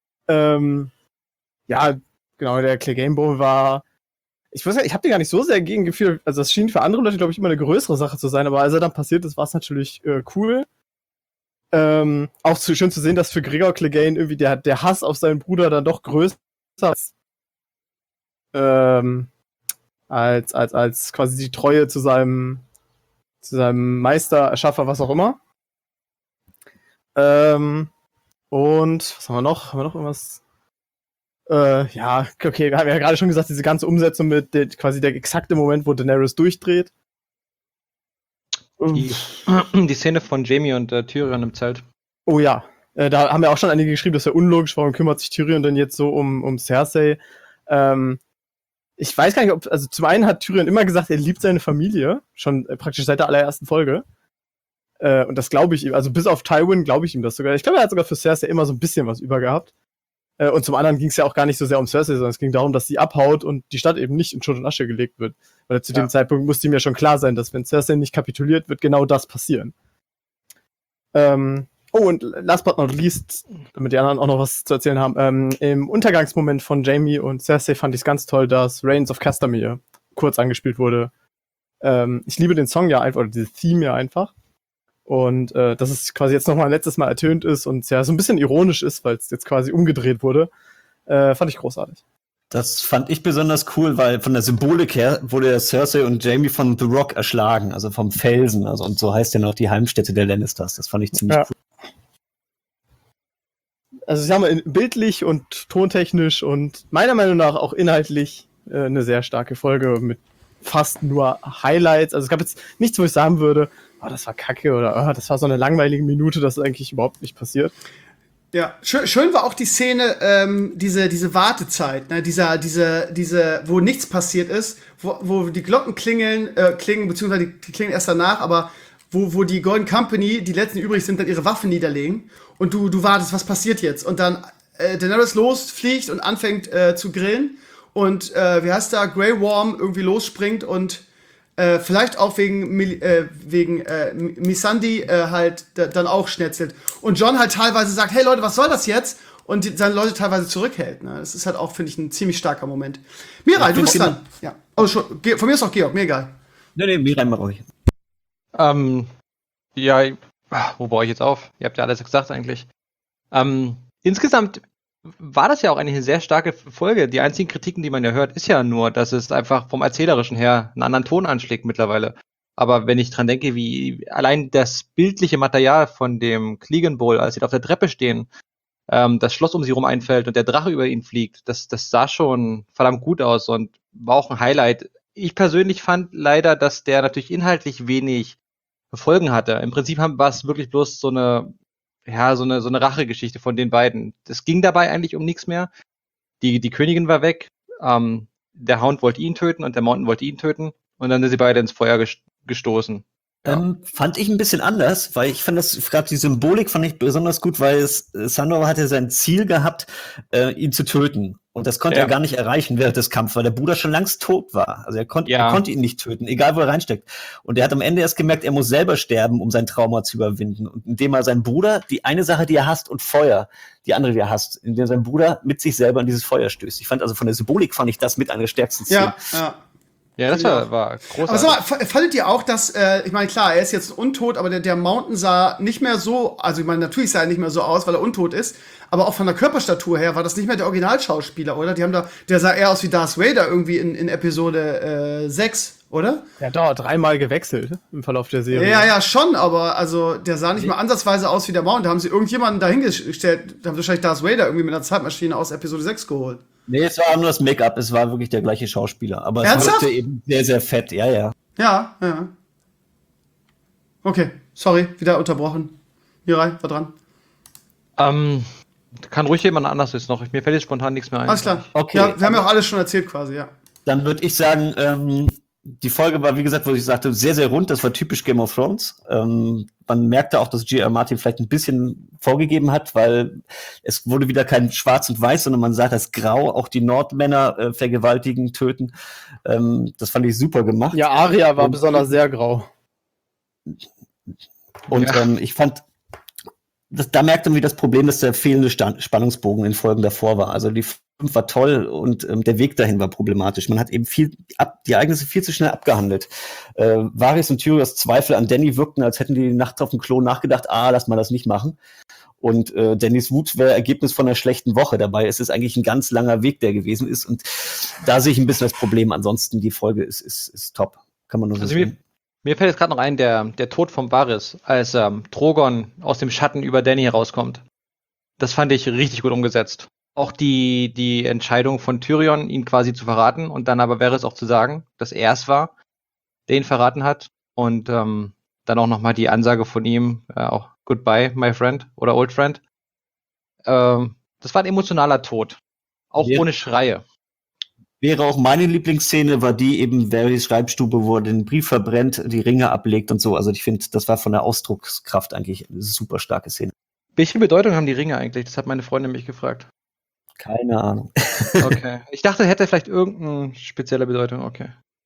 Ja, genau, der Clegane Bowl war. Ich weiß ja, ich habe dir gar nicht so sehr gegen gefühlt. Also, das schien für andere Leute, glaube ich, immer eine größere Sache zu sein. Aber als er dann passiert ist, war es natürlich cool. Auch schön zu sehen, dass für Gregor Clegane irgendwie der Hass auf seinen Bruder dann doch größer ist. Als quasi die Treue zu seinem Meister, Erschaffer, was auch immer. Und was haben wir noch? Haben wir noch irgendwas? Ja, okay, wir haben ja gerade schon gesagt, diese ganze Umsetzung mit quasi der exakte Moment, wo Daenerys durchdreht. Die Szene von Jaime und Tyrion im Zelt. Oh ja, da haben ja auch schon einige geschrieben, das ist ja unlogisch, warum kümmert sich Tyrion denn jetzt so um Cersei? Ich weiß gar nicht, also zum einen hat Tyrion immer gesagt, er liebt seine Familie, schon praktisch seit der allerersten Folge. Und das glaube ich ihm, also bis auf Tywin glaube ich ihm das sogar. Ich glaube, er hat sogar für Cersei immer so ein bisschen was über gehabt. Und zum anderen ging es ja auch gar nicht so sehr um Cersei, sondern es ging darum, dass sie abhaut und die Stadt eben nicht in Schutt und Asche gelegt wird. Weil zu dem Zeitpunkt musste ihm ja schon klar sein, dass wenn Cersei nicht kapituliert, wird genau das passieren. Und last but not least, damit die anderen auch noch was zu erzählen haben, im Untergangsmoment von Jaime und Cersei fand ich es ganz toll, dass Reigns of Castamere kurz angespielt wurde. Ich liebe den Song ja einfach, oder dieses Theme ja einfach. Und dass es quasi jetzt nochmal ein letztes Mal ertönt ist und ja so ein bisschen ironisch ist, weil es jetzt quasi umgedreht wurde, fand ich großartig. Das fand ich besonders cool, weil von der Symbolik her wurde Cersei und Jaime von The Rock erschlagen, also vom Felsen, also und so heißt ja noch die Heimstätte der Lannisters. Das fand ich ziemlich cool. Also sie haben bildlich und tontechnisch und meiner Meinung nach auch inhaltlich eine sehr starke Folge mit fast nur Highlights. Also es gab jetzt nichts, wo ich sagen würde, oh, das war kacke oder das war so eine langweilige Minute, das ist eigentlich überhaupt nicht passiert. Ja, schön war auch die Szene, diese Wartezeit, ne, diese, wo nichts passiert ist, wo die Glocken klingen, beziehungsweise die klingen erst danach, aber wo die Golden Company, die letzten übrig sind, dann ihre Waffen niederlegen und du wartest, was passiert jetzt? Und dann Daenerys losfliegt und anfängt zu grillen und wie heißt da, Grey Worm irgendwie losspringt und vielleicht auch wegen Missandei halt dann auch schnetzelt. Und Jon halt teilweise sagt, hey Leute, was soll das jetzt? Und seine Leute teilweise zurückhält. Ne? Das ist halt auch, finde ich, ein ziemlich starker Moment. Mirai, du bist dran. Ja. Oh, schon. Von mir ist auch Georg, mir egal. Nee, Mirai, mach ruhig. Ja, wo baue ich jetzt auf? Ihr habt ja alles gesagt eigentlich. Insgesamt war das ja auch eine sehr starke Folge. Die einzigen Kritiken, die man ja hört, ist ja nur, dass es einfach vom Erzählerischen her einen anderen Ton anschlägt mittlerweile. Aber wenn ich dran denke, wie allein das bildliche Material von dem Clegane Bowl, als sie da auf der Treppe stehen, das Schloss um sie rum einfällt und der Drache über ihn fliegt, das sah schon verdammt gut aus und war auch ein Highlight. Ich persönlich fand leider, dass der natürlich inhaltlich wenig Folgen hatte. Im Prinzip war es wirklich bloß so eine Rachegeschichte von den beiden. Es ging dabei eigentlich um nichts mehr. Die Königin war weg. Der Hound wollte ihn töten und der Mountain wollte ihn töten. Und dann sind sie beide ins Feuer gestoßen. Ja. Fand ich ein bisschen anders, weil ich fand gerade die Symbolik fand ich besonders gut, weil Sandor hatte sein Ziel gehabt, ihn zu töten. Und das konnte er gar nicht erreichen während des Kampfes, weil der Bruder schon längst tot war. Also er konnte ihn nicht töten, egal wo er reinsteckt. Und er hat am Ende erst gemerkt, er muss selber sterben, um sein Trauma zu überwinden. Und indem er seinen Bruder, die eine Sache, die er hasst, und Feuer, die andere, die er hasst, indem sein Bruder mit sich selber in dieses Feuer stößt. Ich fand also von der Symbolik fand ich das mit einer der stärksten Szenen. Ja, das war großartig. Aber sag mal, fandet ihr auch, dass, ich meine, klar, er ist jetzt untot, aber der Mountain sah nicht mehr so, also ich meine, natürlich sah er nicht mehr so aus, weil er untot ist, aber auch von der Körperstatur her war das nicht mehr der Originalschauspieler, oder? Der sah eher aus wie Darth Vader irgendwie in Episode 6 oder? Ja, doch, 3-mal gewechselt im Verlauf der Serie. Ja, schon, aber also der sah nicht mal ansatzweise aus wie der Mount. Da haben sie irgendjemanden dahingestellt, da haben sie wahrscheinlich Darth Vader irgendwie mit einer Zeitmaschine aus Episode 6 geholt. Nee, es war nur das Make-up, es war wirklich der gleiche Schauspieler. Aber Ernsthaft? es wirkte eben sehr, sehr fett, ja. Ja. Okay, sorry, wieder unterbrochen. Mirai, war dran. Kann ruhig jemand anders jetzt noch. Mir fällt jetzt spontan nichts mehr ein. Alles klar. Okay, Ja, wir haben ja auch alles schon erzählt quasi, ja. Dann würde ich sagen, die Folge war, wie gesagt, wo ich sagte, sehr, sehr rund. Das war typisch Game of Thrones. Man merkte auch, dass G.R. Martin vielleicht ein bisschen vorgegeben hat, weil es wurde wieder kein Schwarz und Weiß, sondern man sah das Grau, auch die Nordmänner vergewaltigen, töten. Das fand ich super gemacht. Ja, Arya war besonders sehr grau. Und ich fand, da merkte man, wie das Problem, dass der fehlende Spannungsbogen in Folgen davor war. Also die 5 war toll und der Weg dahin war problematisch. Man hat eben die Ereignisse viel zu schnell abgehandelt. Varys und Tyrios Zweifel an Dany wirkten, als hätten die nachts auf dem Klo nachgedacht, lass mal das nicht machen. Und Dannys Wut wäre Ergebnis von einer schlechten Woche. Dabei ist es eigentlich ein ganz langer Weg, der gewesen ist. Und da sehe ich ein bisschen das Problem. Ansonsten, die Folge ist top. Kann man nur so sagen. Mir fällt jetzt gerade noch ein, der Tod von Varys, als Drogon aus dem Schatten über Dany herauskommt. Das fand ich richtig gut umgesetzt. Auch die Entscheidung von Tyrion, ihn quasi zu verraten und dann aber wäre es auch zu sagen, dass er es war, der ihn verraten hat. Und dann auch nochmal die Ansage von ihm, auch Goodbye, my friend oder old friend. Das war ein emotionaler Tod. Auch ohne Schreie. Wäre auch meine Lieblingsszene, war die eben Varys Schreibstube, wo er den Brief verbrennt, die Ringe ablegt und so. Also ich finde, das war von der Ausdruckskraft eigentlich eine super starke Szene. Welche Bedeutung haben die Ringe eigentlich? Das hat meine Freundin mich gefragt. Keine Ahnung. Okay. Ich dachte, hätte vielleicht irgendeine spezielle Bedeutung. Okay.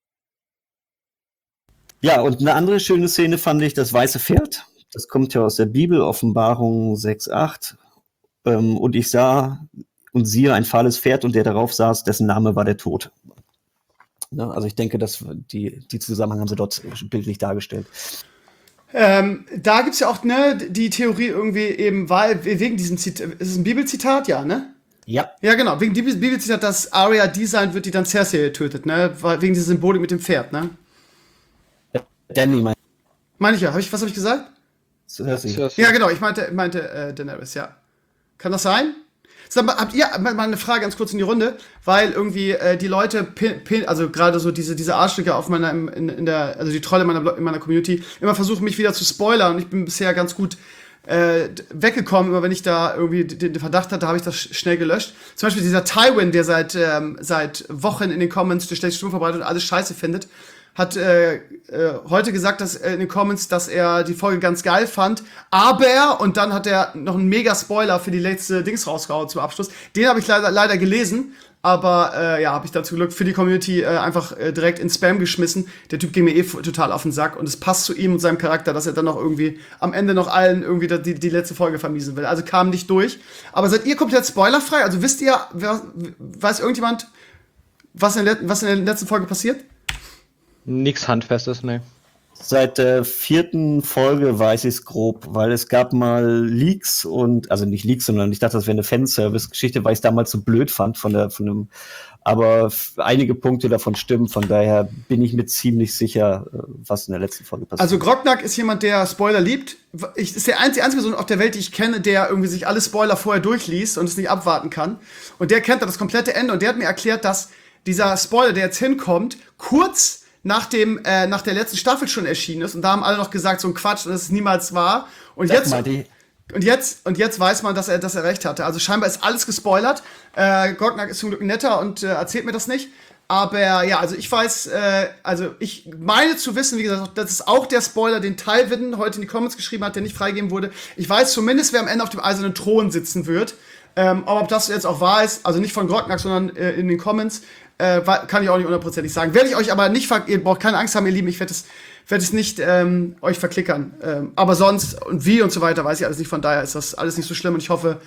Ja, und eine andere schöne Szene fand ich, das weiße Pferd. Das kommt ja aus der Bibel, Offenbarung 6,8. Und ich sah und siehe ein fahles Pferd und der darauf saß, dessen Name war der Tod. Ja, also ich denke, dass die Zusammenhang haben sie dort bildlich dargestellt. Da gibt's ja auch die Theorie irgendwie eben, weil wegen diesem Zitat, ist es ein Bibelzitat, ja, ne? Ja. Ja, genau, wegen diesem Bibelzitat, dass Arya die sein wird, die dann Cersei tötet, ne? Wegen dieser Symbolik mit dem Pferd, ne? Dany Meine ich ja, was habe ich gesagt? Cersei. Ja, genau, ich meinte Daenerys, ja. Kann das sein? Sag mal, habt ihr mal eine Frage ganz kurz in die Runde, weil irgendwie die Leute, also gerade so diese Arschlöcher auf also die Trolle in meiner Community, immer versuchen mich wieder zu spoilern und ich bin bisher ganz gut weggekommen, immer wenn ich da irgendwie den Verdacht hatte, habe ich das schnell gelöscht. Zum Beispiel dieser Tywin, der seit Wochen in den Comments die schlechte Stimmung verbreitet und alles scheiße findet, hat heute gesagt, dass in den Comments, dass er die Folge ganz geil fand, aber, und dann hat er noch einen mega Spoiler für die letzte Dings rausgehauen zum Abschluss. Den habe ich leider gelesen, aber habe ich dann zum Glück für die Community einfach direkt in Spam geschmissen. Der Typ ging mir total auf den Sack und es passt zu ihm und seinem Charakter, dass er dann noch irgendwie am Ende noch allen irgendwie die letzte Folge vermiesen will. Also kam nicht durch. Aber seid ihr komplett spoilerfrei? Also wisst ihr, weiß irgendjemand, was in der letzten Folge passiert? Nix Handfestes, ne. Seit der 4. Folge weiß ich es grob, weil es gab mal Leaks also nicht Leaks, sondern ich dachte, das wäre eine Fanservice-Geschichte, weil ich es damals so blöd fand aber einige Punkte davon stimmen, von daher bin ich mir ziemlich sicher, was in der letzten Folge passiert. Also Grognak ist jemand, der Spoiler liebt. Ist die einzige Person auf der Welt, die ich kenne, der irgendwie sich alle Spoiler vorher durchliest und es nicht abwarten kann. Und der kennt das komplette Ende und der hat mir erklärt, dass dieser Spoiler, der jetzt hinkommt, kurz nach der letzten Staffel schon erschienen ist und da haben alle noch gesagt, so ein Quatsch und dass es niemals war. Und jetzt weiß man, dass er recht hatte. Also scheinbar ist alles gespoilert. Grognak ist zum Glück netter und erzählt mir das nicht. Aber ja, also ich weiß, ich meine zu wissen, wie gesagt, das ist auch der Spoiler, den Tywin heute in die Comments geschrieben hat, der nicht freigegeben wurde. Ich weiß zumindest, wer am Ende auf dem eisernen Thron sitzen wird. Aber ob das jetzt auch wahr ist, also nicht von Grognak, sondern in den Comments, kann ich auch nicht hundertprozentig sagen. Werde ich euch aber nicht, ihr braucht keine Angst haben, ihr Lieben, ich werde es nicht euch verklickern. Aber sonst und wie und so weiter weiß ich alles nicht, von daher ist das alles nicht so schlimm und ich hoffe,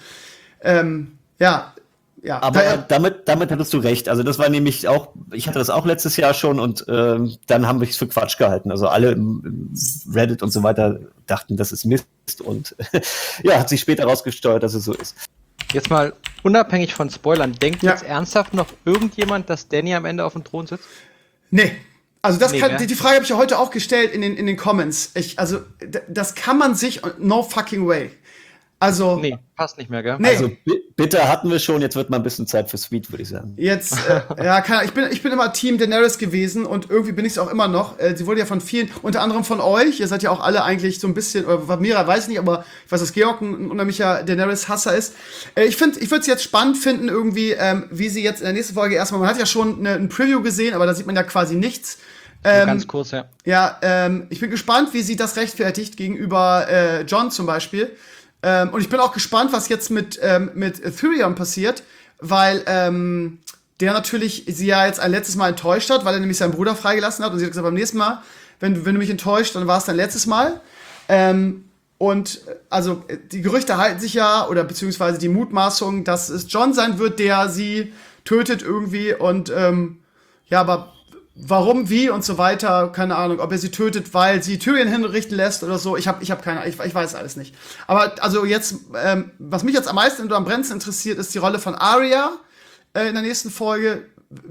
ja. Aber damit hattest du recht. Also das war nämlich auch, ich hatte das auch letztes Jahr schon und dann haben wir es für Quatsch gehalten. Also alle im Reddit und so weiter dachten, das ist Mist und ja, hat sich später rausgesteuert, dass es so ist. Jetzt mal unabhängig von Spoilern, denkt jetzt ernsthaft noch irgendjemand, dass Dany am Ende auf dem Thron sitzt? Nee, Also das Nee, kann, wer? die Frage habe ich ja heute auch gestellt in den Comments. Das kann man sich, no fucking way. Also, Nee, passt nicht mehr, gell? nee. Also bitte hatten wir schon, jetzt wird mal ein bisschen Zeit für Sweet, würde ich sagen. Jetzt, ich bin immer Team Daenerys gewesen und irgendwie bin ich es auch immer noch. Sie wurde ja von vielen, unter anderem von euch, ihr seid ja auch alle eigentlich so ein bisschen, oder Mira weiß ich nicht, aber ich weiß, dass Georg ein unheimlicher Daenerys-Hasser ist. Ich würde es jetzt spannend finden, irgendwie, wie sie jetzt in der nächsten Folge erstmal, man hat ja schon ein Preview gesehen, aber da sieht man ja quasi nichts. Ganz kurz, ja. Ja, ich bin gespannt, wie sie das rechtfertigt gegenüber Jon zum Beispiel. Und ich bin auch gespannt, was jetzt mit Tyrion passiert, weil der natürlich sie ja jetzt ein letztes Mal enttäuscht hat, weil er nämlich seinen Bruder freigelassen hat. Und sie hat gesagt, beim nächsten Mal, wenn du mich enttäuscht, dann war es dein letztes Mal. Und also die Gerüchte halten sich ja, oder beziehungsweise die Mutmaßung, dass es Jon sein wird, der sie tötet irgendwie. Und ja, aber warum, wie und so weiter, keine Ahnung, ob er sie tötet, weil sie Tyrion hinrichten lässt oder so, ich hab keine Ahnung, ich weiß alles nicht. Aber also jetzt, was mich jetzt am meisten und am brennendsten interessiert, ist die Rolle von Arya in der nächsten Folge,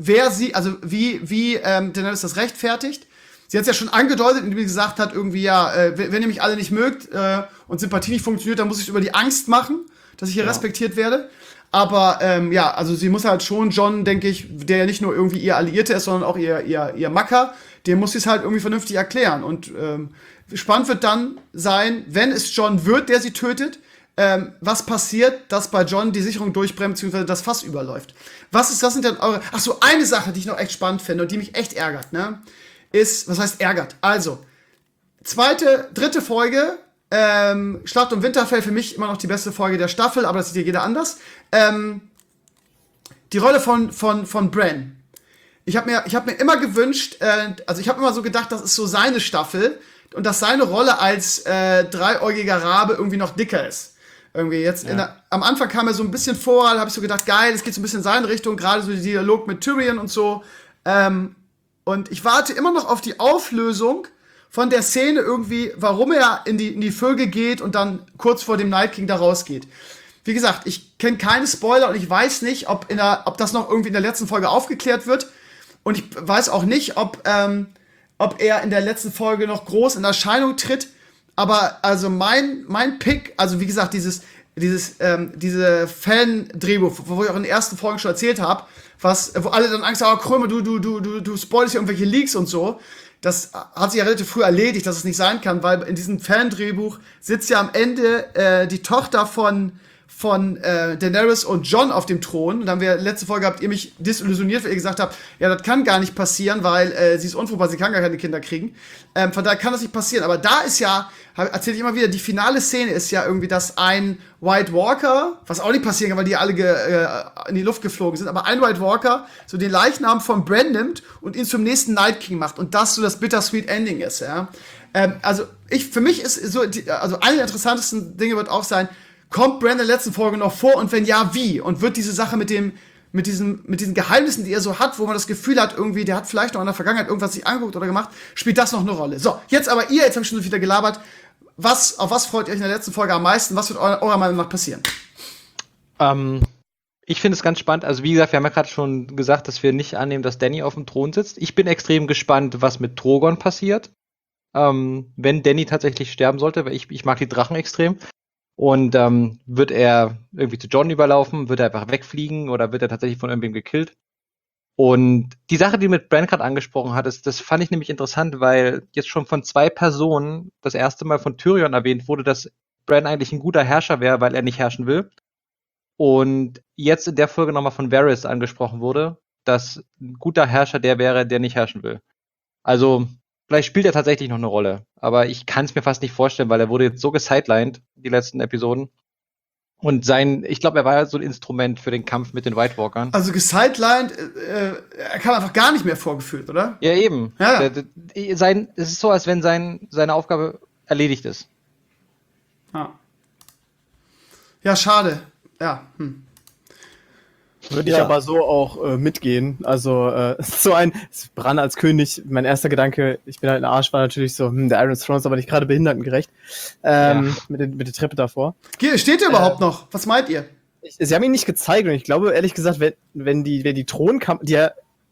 wie Daenerys das rechtfertigt. Sie hat es ja schon angedeutet, indem sie gesagt hat, irgendwie, ja, wenn ihr mich alle nicht mögt und Sympathie nicht funktioniert, dann muss ich es über die Angst machen, dass ich hier respektiert werde. Aber ja, also sie muss halt schon Jon, denke ich, der ja nicht nur irgendwie ihr Alliierter ist, sondern auch ihr Macker, dem muss sie es halt irgendwie vernünftig erklären. Und spannend wird dann sein, wenn es Jon wird, der sie tötet, was passiert, dass bei Jon die Sicherung durchbrennt, beziehungsweise das Fass überläuft. Was sind denn eure... Ach so, eine Sache, die ich noch echt spannend finde und die mich echt ärgert, ne? Ist, was heißt ärgert? Also, dritte Folge, Schlacht um Winterfell, für mich immer noch die beste Folge der Staffel, aber das sieht ja jeder anders. Die Rolle von Bran. Ich hab mir immer gewünscht, also ich habe immer so gedacht, das ist so seine Staffel und dass seine Rolle als dreiäugiger Rabe irgendwie noch dicker ist. Irgendwie jetzt am Anfang kam er so ein bisschen vor, da habe ich so gedacht, geil, es geht so ein bisschen in seine Richtung, gerade so der Dialog mit Tyrion und so. Und ich warte immer noch auf die Auflösung von der Szene irgendwie, warum er in die Vögel geht und dann kurz vor dem Night King da rausgeht. Wie gesagt, ich kenne keine Spoiler und ich weiß nicht, ob das noch irgendwie in der letzten Folge aufgeklärt wird. Und ich weiß auch nicht, ob er in der letzten Folge noch groß in Erscheinung tritt. Aber also mein Pick, also wie gesagt, diese Fan-Drehbuch, wo ich auch in den ersten Folgen schon erzählt habe, wo alle dann Angst haben, Krömer, du spoilst hier irgendwelche Leaks und so. Das hat sich ja relativ früh erledigt, dass es nicht sein kann, weil in diesem Fan-Drehbuch sitzt ja am Ende die Tochter von Daenerys und Jon auf dem Thron. Und dann letzte Folge habt ihr mich disillusioniert, weil ihr gesagt habt, ja, das kann gar nicht passieren, weil sie ist unfruchtbar, sie kann gar keine Kinder kriegen. Von daher kann das nicht passieren. Aber da ist ja, erzähle ich immer wieder, die finale Szene ist ja irgendwie, dass ein White Walker, was auch nicht passieren kann, weil die alle in die Luft geflogen sind, aber ein White Walker so den Leichnam von Bran nimmt und ihn zum nächsten Night King macht und das so das bittersweet Ending ist, ja. Also für mich ist so, also eine der interessantesten Dinge wird auch sein, kommt Bran in der letzten Folge noch vor und wenn ja, wie? Und wird diese Sache mit diesen Geheimnissen, die er so hat, wo man das Gefühl hat, irgendwie, der hat vielleicht noch in der Vergangenheit irgendwas sich angeguckt oder gemacht, spielt das noch eine Rolle? So, jetzt aber jetzt habe ich schon so wieder gelabert. Auf was freut ihr euch in der letzten Folge am meisten? Was wird eurer Meinung nach passieren? Ich finde es ganz spannend. Also wie gesagt, wir haben ja gerade schon gesagt, dass wir nicht annehmen, dass Dany auf dem Thron sitzt. Ich bin extrem gespannt, was mit Drogon passiert. Wenn Dany tatsächlich sterben sollte, weil ich mag die Drachen extrem. Und wird er irgendwie zu Jon überlaufen? Wird er einfach wegfliegen? Oder wird er tatsächlich von irgendwem gekillt? Und die Sache, die mit Bran gerade angesprochen hat, das fand ich nämlich interessant, weil jetzt schon von 2 Personen das erste Mal von Tyrion erwähnt wurde, dass Bran eigentlich ein guter Herrscher wäre, weil er nicht herrschen will. Und jetzt in der Folge nochmal von Varys angesprochen wurde, dass ein guter Herrscher der wäre, der nicht herrschen will. Also vielleicht spielt er tatsächlich noch eine Rolle, aber ich kann es mir fast nicht vorstellen, weil er wurde jetzt so gesidelined, die letzten Episoden. Und ich glaube, er war ja so ein Instrument für den Kampf mit den White Walkern. Also gesidelined, er kam einfach gar nicht mehr vorgeführt, oder? Ja, eben. Ja. Es ist so, als wenn seine Aufgabe erledigt ist. Ja, schade. Ja. Würde ich aber so auch mitgehen. Also Bran als König, mein erster Gedanke, ich bin halt ein Arsch, war natürlich so, der Iron Throne ist aber nicht gerade behindertengerecht. Mit der Treppe davor. Steht der überhaupt noch? Was meint ihr? Sie haben ihn nicht gezeigt und ich glaube, ehrlich gesagt, wenn die Thronkampf,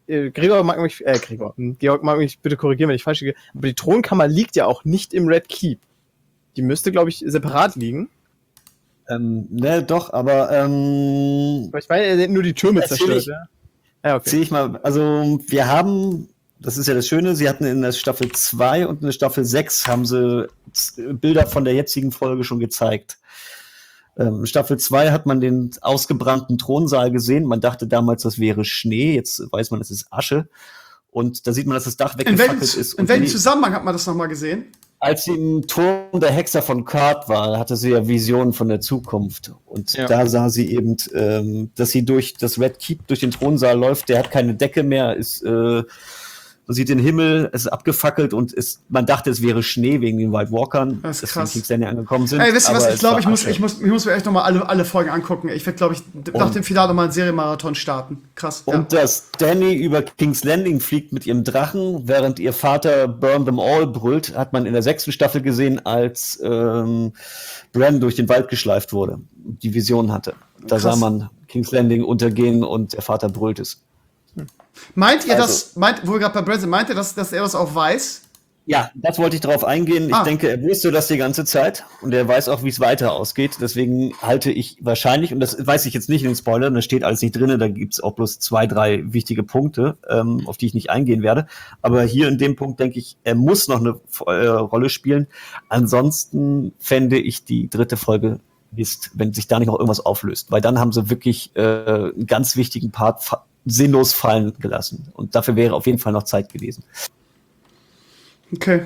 Georg mag mich bitte korrigieren, wenn ich falsch liege, aber die Thronkammer liegt ja auch nicht im Red Keep. Die müsste, glaube ich, separat liegen. Ne, doch, aber Aber ich meine, er hat nur die Türme zerstört, ja? Ja, okay. Sehe ich mal, also wir haben, das ist ja das Schöne, sie hatten in der Staffel 2 und in der Staffel 6 haben sie Bilder von der jetzigen Folge schon gezeigt. In Staffel 2 hat man den ausgebrannten Thronsaal gesehen. Man dachte damals, das wäre Schnee. Jetzt weiß man, es ist Asche. Und da sieht man, dass das Dach weggefackelt ist. In welchem Zusammenhang hat man das nochmal gesehen? Als sie im Turm der Hexer von Kard war, hatte sie ja Visionen von der Zukunft. Und da sah sie eben, dass sie durch das Red Keep, durch den Thronsaal läuft. Der hat keine Decke mehr, man sieht den Himmel, es ist abgefackelt und man dachte, es wäre Schnee wegen den White Walkern, das ist dass die King's Landing angekommen sind. Ey, wisst ihr was, ich glaube, ich muss mir echt nochmal alle Folgen angucken. Ich werde, glaube ich, nach dem Finale nochmal einen Serienmarathon starten. Krass. Und dass Dany über King's Landing fliegt mit ihrem Drachen, während ihr Vater Burn Them All brüllt, hat man in der 6. Staffel gesehen, als Bran durch den Wald geschleift wurde, die Vision hatte. Da sah man King's Landing untergehen und der Vater brüllt es. Meint ihr wo wir gerade bei Brad sind, meint ihr, dass er das auch weiß? Ja, das wollte ich drauf eingehen. Ich denke, er wusste das die ganze Zeit und er weiß auch, wie es weiter ausgeht. Deswegen halte ich wahrscheinlich, und das weiß ich jetzt nicht in den Spoilern, da steht alles nicht drin, da gibt's auch bloß 2, 3 wichtige Punkte, auf die ich nicht eingehen werde. Aber hier in dem Punkt denke ich, er muss noch eine Rolle spielen. Ansonsten fände ich die 3. Folge Mist, wenn sich da nicht noch irgendwas auflöst. Weil dann haben sie wirklich einen ganz wichtigen Part sinnlos fallen gelassen. Und dafür wäre auf jeden Fall noch Zeit gewesen. Okay.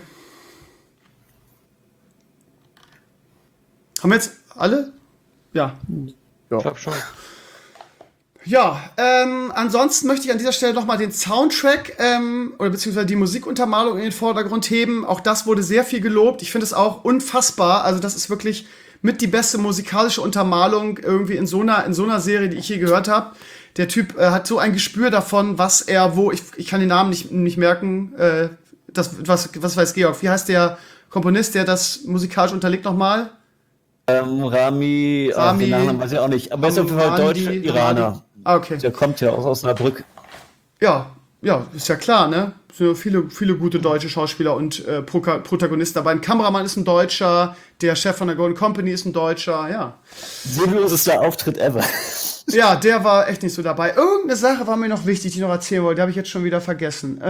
Haben wir jetzt alle? Ja. Ich glaube schon. Ja, ansonsten möchte ich an dieser Stelle nochmal den Soundtrack oder beziehungsweise die Musikuntermalung in den Vordergrund heben. Auch das wurde sehr viel gelobt. Ich finde es auch unfassbar. Also das ist wirklich mit die beste musikalische Untermalung irgendwie in so einer Serie, die ich je gehört habe. Der Typ hat so ein Gespür davon, was er ich kann den Namen nicht merken. Was weiß Georg? Wie heißt der Komponist, der das musikalisch unterlegt nochmal? Rami, den Namen weiß ich auch nicht. Aber er ist auf jeden Fall deutscher Iraner. Ah, okay. Der kommt ja auch aus Osnabrück. Ja, ist ja klar, ne? So viele gute deutsche Schauspieler und Protagonisten dabei. Ein Kameramann ist ein Deutscher, der Chef von der Golden Company ist ein Deutscher, ja. Sinnlosester Auftritt ever. Ja, der war echt nicht so dabei. Irgendeine Sache war mir noch wichtig, die ich noch erzählen wollte. Die habe ich jetzt schon wieder vergessen.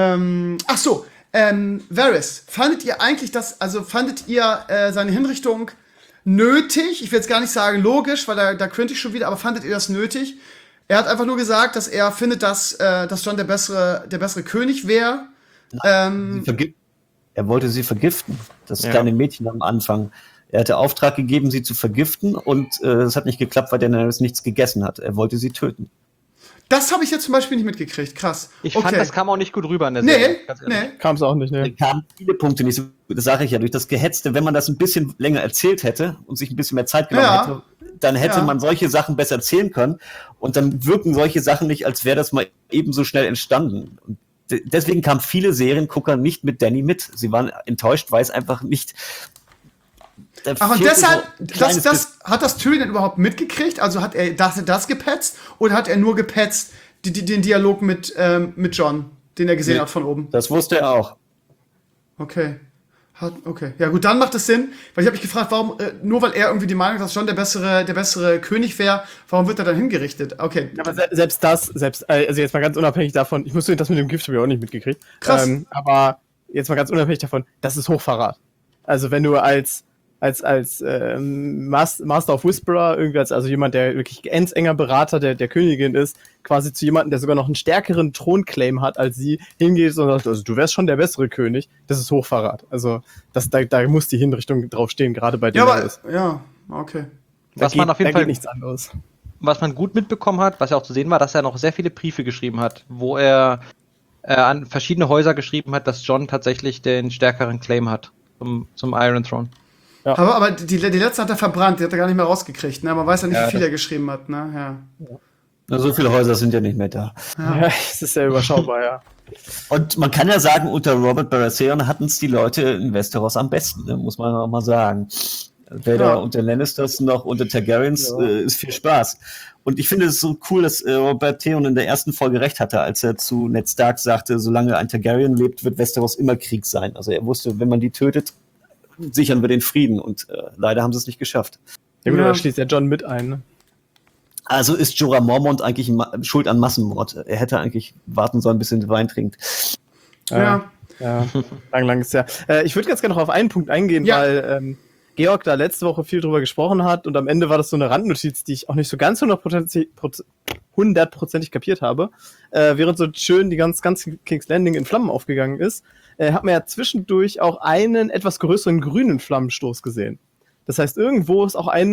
Varys, fandet ihr eigentlich seine Hinrichtung nötig? Ich will jetzt gar nicht sagen logisch, weil da könnte ich schon wieder, aber fandet ihr das nötig? Er hat einfach nur gesagt, dass er findet, dass Jon der bessere König wäre. Er wollte sie vergiften. Das kleine Mädchen am Anfang. Er hatte Auftrag gegeben, sie zu vergiften und das hat nicht geklappt, weil Daenerys nichts gegessen hat. Er wollte sie töten. Das habe ich jetzt zum Beispiel nicht mitgekriegt. Krass. Ich fand, das kam auch nicht gut rüber in der Serie. Nee. Kam es auch nicht, ne? Da kamen viele Punkte nicht. Das sage ich ja, durch das Gehetzte, wenn man das ein bisschen länger erzählt hätte und sich ein bisschen mehr Zeit genommen hätte, dann hätte man solche Sachen besser erzählen können und dann wirken solche Sachen nicht, als wäre das mal ebenso schnell entstanden. Und deswegen kamen viele Seriengucker nicht mit Dany mit. Sie waren enttäuscht, weil es einfach nicht... Ach, und deshalb, hat das Tyrion denn überhaupt mitgekriegt? Also hat er das gepetzt oder hat er nur gepetzt den Dialog mit Jon, den er gesehen hat von oben? Das wusste er auch. Okay. Ja gut, dann macht es Sinn, weil ich habe mich gefragt, warum, nur weil er irgendwie die Meinung hat, dass Jon der bessere König wäre, warum wird er dann hingerichtet? Okay. Aber selbst also jetzt mal ganz unabhängig davon, ich musste das mit dem Gift habe ich auch nicht mitgekriegt. Krass. Aber jetzt mal ganz unabhängig davon, das ist Hochverrat. Also wenn du als Master of Whisperer, irgendwie also jemand, der wirklich ganz enger Berater der Königin ist, quasi zu jemandem, der sogar noch einen stärkeren Thronclaim hat als sie, hingeht und sagt, also du wärst schon der bessere König, das ist Hochverrat. Also da muss die Hinrichtung drauf stehen, gerade bei dem. Okay. Was man auf jeden Fall nichts anderes. Was man gut mitbekommen hat, was ja auch zu sehen war, dass er noch sehr viele Briefe geschrieben hat, wo er an verschiedene Häuser geschrieben hat, dass Jon tatsächlich den stärkeren Claim hat zum Iron Throne. Ja. Aber die letzte hat er verbrannt, die hat er gar nicht mehr rausgekriegt, ne? Man weiß ja nicht, wie viel er geschrieben hat, ne? Ja. Na, so viele Häuser sind ja nicht mehr da. Ja, es ist ja überschaubar, ja. Und man kann ja sagen, unter Robert Baratheon hatten es die Leute in Westeros am besten, ne? Muss man auch mal sagen. Weder unter Lannisters noch unter Targaryens ist viel Spaß. Und ich finde es so cool, dass Robert Theon in der ersten Folge recht hatte, als er zu Ned Stark sagte, solange ein Targaryen lebt, wird Westeros immer Krieg sein. Also er wusste, wenn man die tötet, sichern wir den Frieden. Und leider haben sie es nicht geschafft. Ja gut, da schließt ja John mit ein, ne? Also ist Jorah Mormont eigentlich schuld an Massenmord. Er hätte eigentlich warten sollen, bis er den Wein trinkt. Ja. Lang ist ja. Ich würde ganz gerne noch auf einen Punkt eingehen, weil Georg da letzte Woche viel drüber gesprochen hat und am Ende war das so eine Randnotiz, die ich auch nicht so ganz hundertprozentig kapiert habe. Während so schön die ganze King's Landing in Flammen aufgegangen ist, hat man ja zwischendurch auch einen etwas größeren grünen Flammenstoß gesehen. Das heißt, irgendwo ist auch ein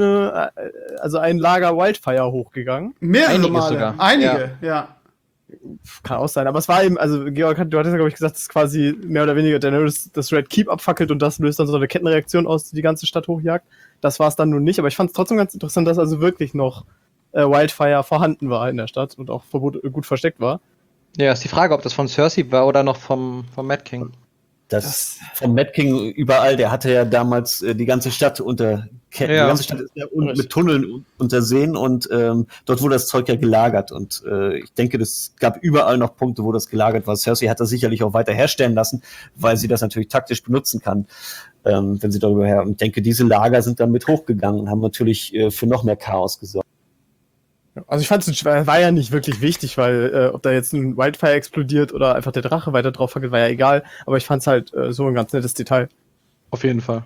Lager Wildfire hochgegangen. Mehrere Male. Sogar. Einige, ja. Kann auch sein, aber es war eben, also Georg, du hattest ja, glaube ich, gesagt, dass quasi mehr oder weniger Daenerys das Red Keep abfackelt und das löst dann so eine Kettenreaktion aus, die die ganze Stadt hochjagt. Das war es dann nun nicht, aber ich fand es trotzdem ganz interessant, dass also wirklich noch Wildfire vorhanden war in der Stadt und auch gut versteckt war. Ja, ist die Frage, ob das von Cersei war oder noch vom Mad King. Das vom Mad King überall, der hatte ja damals die ganze Stadt unter Ketten. Die ganze Stadt ist ja mit Tunneln untersehen und dort wurde das Zeug ja gelagert. Und ich denke, es gab überall noch Punkte, wo das gelagert war. Cersei hat das sicherlich auch weiter herstellen lassen, weil sie das natürlich taktisch benutzen kann, wenn sie darüber her. Und ich denke, diese Lager sind dann mit hochgegangen und haben natürlich für noch mehr Chaos gesorgt. Also ich fand es war ja nicht wirklich wichtig, weil ob da jetzt ein Wildfire explodiert oder einfach der Drache weiter drauf fackelt, war ja egal. Aber ich fand es halt so ein ganz nettes Detail. Auf jeden Fall.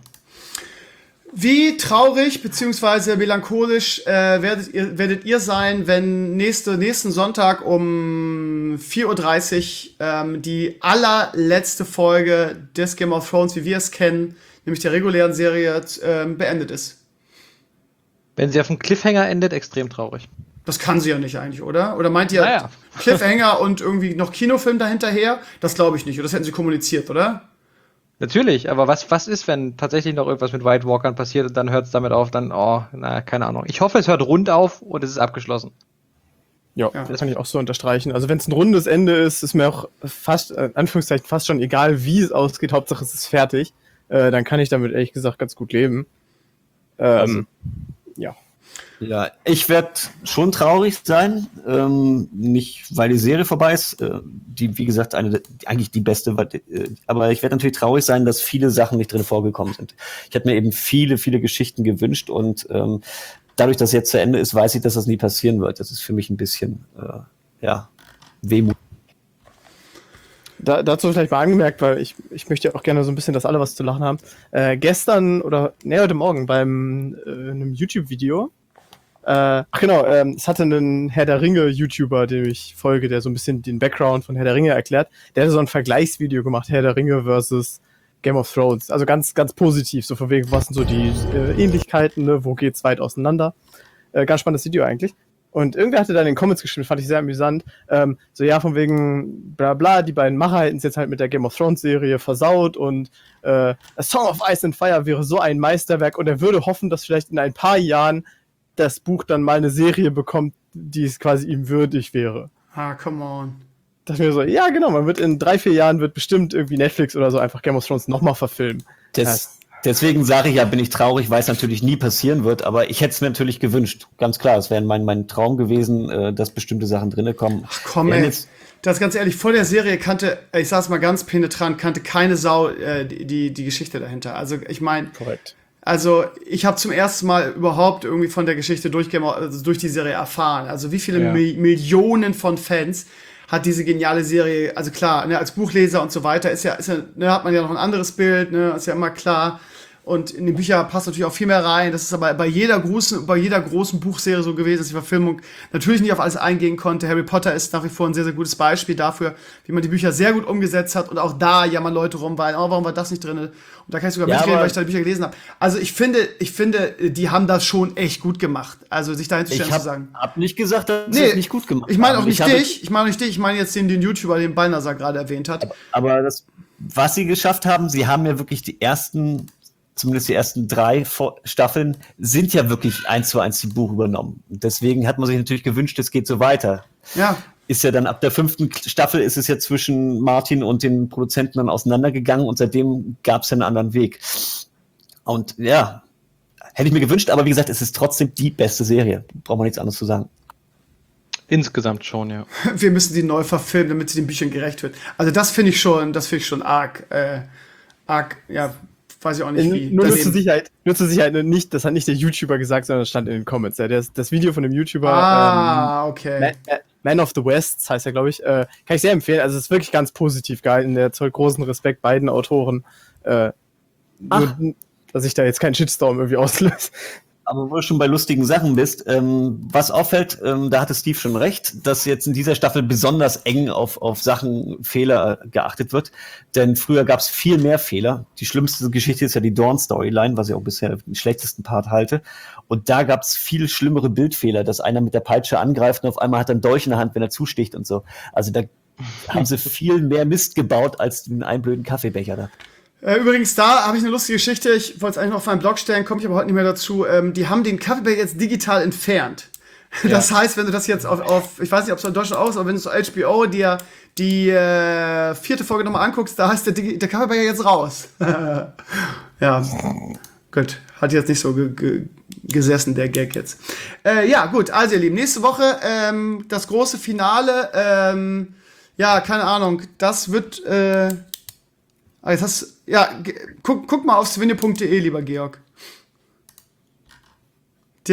Wie traurig bzw. melancholisch werdet ihr sein, wenn nächsten Sonntag um 4:30 Uhr die allerletzte Folge des Game of Thrones, wie wir es kennen, nämlich der regulären Serie, beendet ist? Wenn sie auf dem Cliffhanger endet, extrem traurig. Das kann sie ja nicht eigentlich, oder? Oder meint ihr Cliffhanger und irgendwie noch Kinofilm dahinterher? Das glaube ich nicht. Oder das hätten sie kommuniziert, oder? Natürlich, aber was ist, wenn tatsächlich noch irgendwas mit White Walkern passiert und dann hört es damit auf, dann, keine Ahnung. Ich hoffe, es hört rund auf und es ist abgeschlossen. Ja, das kann ich auch so unterstreichen. Also wenn es ein rundes Ende ist mir auch fast, in Anführungszeichen, fast schon egal, wie es ausgeht. Hauptsache es ist fertig. Dann kann ich damit ehrlich gesagt ganz gut leben. Ja. Ja, ich werde schon traurig sein, nicht weil die Serie vorbei ist, die, wie gesagt, eigentlich die beste, aber ich werde natürlich traurig sein, dass viele Sachen nicht drin vorgekommen sind. Ich hätte mir eben viele, viele Geschichten gewünscht und dadurch, dass es jetzt zu Ende ist, weiß ich, dass das nie passieren wird. Das ist für mich ein bisschen, Wehmut. Dazu vielleicht mal angemerkt, weil ich möchte ja auch gerne so ein bisschen, dass alle was zu lachen haben. Gestern heute Morgen beim einem YouTube-Video, es hatte einen Herr der Ringe-YouTuber, dem ich folge, der so ein bisschen den Background von Herr der Ringe erklärt. Der hatte so ein Vergleichsvideo gemacht, Herr der Ringe versus Game of Thrones. Also ganz, ganz positiv, so von wegen, was sind so die Ähnlichkeiten, ne? Wo geht's weit auseinander? Ganz spannendes Video eigentlich. Und irgendwer hatte da in den Comments geschrieben, fand ich sehr amüsant, von wegen bla bla, die beiden Macher hätten es jetzt halt mit der Game of Thrones Serie versaut und A Song of Ice and Fire wäre so ein Meisterwerk und er würde hoffen, dass vielleicht in ein paar Jahren das Buch dann mal eine Serie bekommt, die es quasi ihm würdig wäre. Come on. Da dachte ich mir so, ja genau, man wird in 3-4 Jahren wird bestimmt irgendwie Netflix oder so einfach Game of Thrones nochmal verfilmen. Deswegen sage ich ja, bin ich traurig, weil es natürlich nie passieren wird, aber ich hätte es mir natürlich gewünscht. Ganz klar, es wäre mein Traum gewesen, dass bestimmte Sachen drinne kommen. Ach komm, ey. Das ganz ehrlich, vor der Serie ich sag's mal ganz penetrant, kannte keine Sau die Geschichte dahinter. Also ich meine, korrekt. Also ich habe zum ersten Mal überhaupt irgendwie von der Geschichte durch die Serie erfahren. Also wie viele Millionen von Fans hat diese geniale Serie, also klar, ne, als Buchleser und so weiter hat man ja noch ein anderes Bild, ne, ist ja immer klar. Und in den Büchern passt natürlich auch viel mehr rein. Das ist aber bei jeder großen Buchserie so gewesen, dass die Verfilmung natürlich nicht auf alles eingehen konnte. Harry Potter ist nach wie vor ein sehr, sehr gutes Beispiel dafür, wie man die Bücher sehr gut umgesetzt hat. Und auch da jammern Leute rum, weil, warum war das nicht drin? Und da kann ich sogar mitreden, weil ich da die Bücher gelesen habe. Also ich finde, die haben das schon echt gut gemacht. Also sich dahin zu stellen, zu sagen. Ich habe nicht gesagt, dass sie es nicht gut gemacht haben. Ich meine auch nicht dich. Ich meine jetzt den YouTuber, den Balnasar gerade erwähnt hat. Aber was sie geschafft haben, sie haben ja wirklich zumindest die ersten 3 Staffeln sind ja wirklich 1:1 die Buch übernommen. Und deswegen hat man sich natürlich gewünscht, es geht so weiter. Ja. Ist ja dann ab der 5. Staffel ist es ja zwischen Martin und den Produzenten dann auseinandergegangen und seitdem gab es ja einen anderen Weg. Und ja, hätte ich mir gewünscht, aber wie gesagt, es ist trotzdem die beste Serie. Braucht man nichts anderes zu sagen. Insgesamt schon, ja. Wir müssen die neu verfilmen, damit sie den Büchern gerecht wird. Also das finde ich schon arg, ja, weiß ich auch nicht wie. Nur zur Sicherheit, nicht, das hat nicht der YouTuber gesagt, sondern das stand in den Comments. Ja, das Video von dem YouTuber, okay. Man of the West heißt er, glaube ich, kann ich sehr empfehlen. Also es ist wirklich ganz positiv gehalten. Der zollt großen Respekt beiden Autoren. Nur, dass ich da jetzt keinen Shitstorm irgendwie auslöse. Aber wo du schon bei lustigen Sachen bist, was auffällt, da hatte Steve schon recht, dass jetzt in dieser Staffel besonders eng auf Fehler geachtet wird. Denn früher gab es viel mehr Fehler. Die schlimmste Geschichte ist ja die Dawn-Storyline, was ich auch bisher den schlechtesten Part halte. Und da gab es viel schlimmere Bildfehler, dass einer mit der Peitsche angreift und auf einmal hat er einen Dolch in der Hand, wenn er zusticht und so. Also da haben sie viel mehr Mist gebaut als den einen blöden Kaffeebecher da. Übrigens, da habe ich eine lustige Geschichte. Ich wollte es eigentlich noch auf meinen Blog stellen, komme ich aber heute nicht mehr dazu. Die haben den Kaffeebecher jetzt digital entfernt. Ja. Das heißt, wenn du das jetzt auf ich weiß nicht, ob es in Deutschland auch ist, aber wenn du so HBO dir die 4. Folge nochmal anguckst, da heißt der Kaffeebecher jetzt raus. Ja, gut. Hat jetzt nicht so gesessen, der Gag jetzt. Ja, gut. Also, ihr Lieben, nächste Woche das große Finale. Ja, keine Ahnung. Das wird guck mal auf swinne.de, lieber Georg. Ich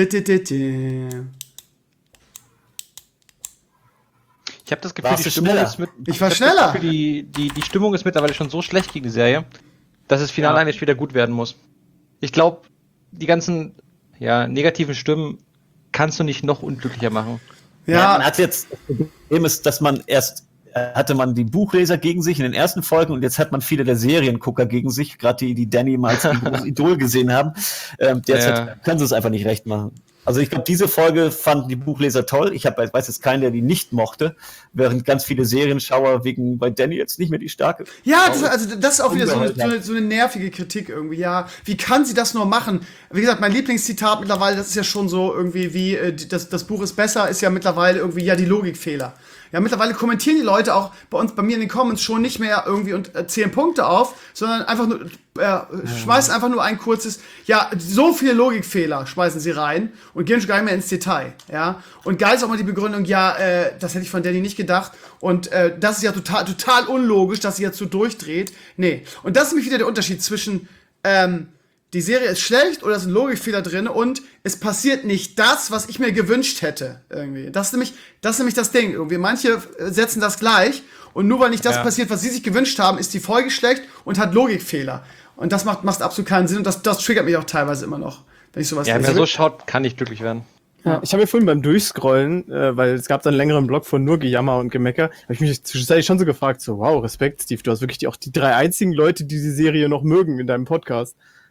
habe das Gefühl, die Stimmung ist die Stimmung ist mittlerweile schon so schlecht gegen die Serie, dass das Finale eigentlich wieder gut werden muss. Ich glaube, die ganzen negativen Stimmen kannst du nicht noch unglücklicher machen. Ja, man hat jetzt, das Problem ist, dass man hatte man die Buchleser gegen sich in den ersten Folgen und jetzt hat man viele der Seriengucker gegen sich, gerade die Danny mal als Idol gesehen haben. Derzeit können sie es einfach nicht recht machen. Also ich glaube, diese Folge fanden die Buchleser toll. Ich weiß jetzt keinen, der die nicht mochte, während ganz viele Serienschauer wegen bei Danny jetzt nicht mehr die starke. Ja, das ist auch wieder so eine nervige Kritik irgendwie. Ja, wie kann sie das nur machen? Wie gesagt, mein Lieblingszitat mittlerweile, das ist ja schon so irgendwie wie das Buch ist besser, ist ja mittlerweile irgendwie die Logikfehler. Ja, mittlerweile kommentieren die Leute auch bei mir in den Comments schon nicht mehr irgendwie und zählen Punkte auf, sondern einfach nur schmeißen einfach nur ein kurzes, so viele Logikfehler schmeißen sie rein und gehen schon gar nicht mehr ins Detail, ja. Und geil ist auch mal die Begründung, das hätte ich von Danny nicht gedacht und das ist ja total unlogisch, dass sie jetzt so durchdreht. Nee. Und das ist nämlich wieder der Unterschied zwischen, die Serie ist schlecht oder es sind Logikfehler drin und es passiert nicht das, was ich mir gewünscht hätte, irgendwie. Das ist nämlich das Ding, irgendwie. Manche setzen das gleich und nur weil nicht das passiert, was sie sich gewünscht haben, ist die Folge schlecht und hat Logikfehler. Und das macht absolut keinen Sinn und das triggert mich auch teilweise immer noch, wenn ich sowas lese. Ja, wer so schaut, kann nicht glücklich werden. Ja, ich habe mir vorhin beim Durchscrollen, weil es gab dann einen längeren Blog von nur Gejammer und Gemecker, habe ich mich zwischenzeitlich schon so gefragt, so wow, Respekt, Steve, du hast wirklich auch die 3 einzigen Leute, die Serie noch mögen in deinem Podcast.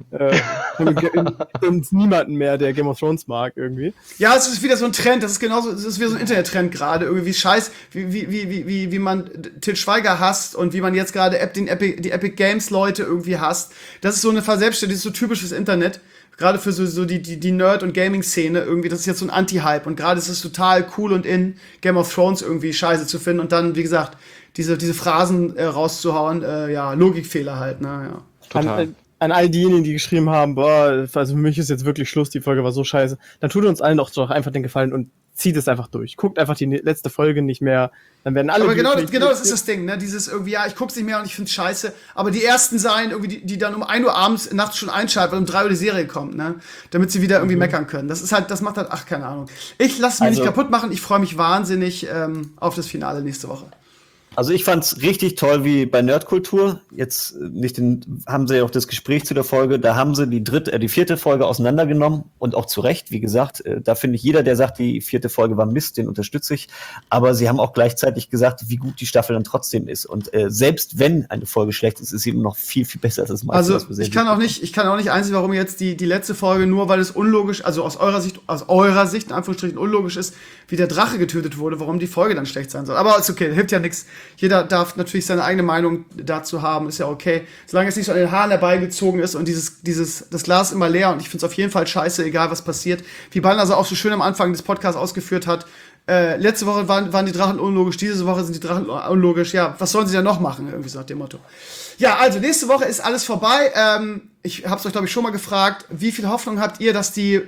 Und niemanden mehr, der Game of Thrones mag, irgendwie. Ja, es ist wieder so ein Trend, das ist wieder so ein Internettrend gerade, irgendwie wie man Til Schweiger hasst und wie man jetzt gerade die Epic Games Leute irgendwie hasst. Das ist so eine Verselbstständigung, das ist so typisch fürs Internet. Gerade für so die Nerd- und Gaming-Szene irgendwie, das ist jetzt so ein Anti-Hype und gerade ist es total cool und in Game of Thrones irgendwie scheiße zu finden und dann, wie gesagt, diese Phrasen rauszuhauen, Logikfehler halt, ne, ja. Total. An all diejenigen, die geschrieben haben, boah, also für mich ist jetzt wirklich Schluss, die Folge war so scheiße, dann tut uns allen doch einfach den Gefallen und zieht es einfach durch. Guckt einfach die letzte Folge nicht mehr, dann werden alle... Aber genau das ist das Ding, ne, dieses irgendwie, ich guck's nicht mehr und ich find's scheiße, aber die ersten seien irgendwie, die dann um 1 Uhr abends, nachts schon einschalten, weil um 3 Uhr die Serie kommt, ne, damit sie wieder irgendwie meckern können. Das macht halt, keine Ahnung. Ich lasse mir nicht kaputt machen, ich freue mich wahnsinnig auf das Finale nächste Woche. Also ich fand's richtig toll wie bei Nerdkultur. Jetzt haben sie ja auch das Gespräch zu der Folge, da haben sie die 4. Folge auseinandergenommen und auch zu Recht, wie gesagt, da finde ich jeder, der sagt, die 4. Folge war Mist, den unterstütze ich. Aber sie haben auch gleichzeitig gesagt, wie gut die Staffel dann trotzdem ist. Und selbst wenn eine Folge schlecht ist, ist sie immer noch viel, viel besser als das meiste. Also ich kann auch nicht einsehen, warum jetzt die letzte Folge, nur weil es unlogisch, also aus eurer Sicht, in Anführungsstrichen unlogisch ist, wie der Drache getötet wurde, warum die Folge dann schlecht sein soll. Aber ist okay, hilft ja nichts. Jeder darf natürlich seine eigene Meinung dazu haben, ist ja okay. Solange es nicht so an den Haaren herbeigezogen ist und das Glas immer leer und ich finde es auf jeden Fall scheiße, egal was passiert. Wie Balnasar auch so schön am Anfang des Podcasts ausgeführt hat, letzte Woche waren die Drachen unlogisch, diese Woche sind die Drachen unlogisch. Ja, was sollen sie denn noch machen? Irgendwie so nach dem Motto. Ja, also nächste Woche ist alles vorbei. Ich hab's euch, glaube ich, schon mal gefragt. Wie viel Hoffnung habt ihr, dass die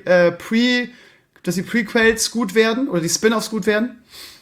Prequels gut werden oder die Spin-offs gut werden?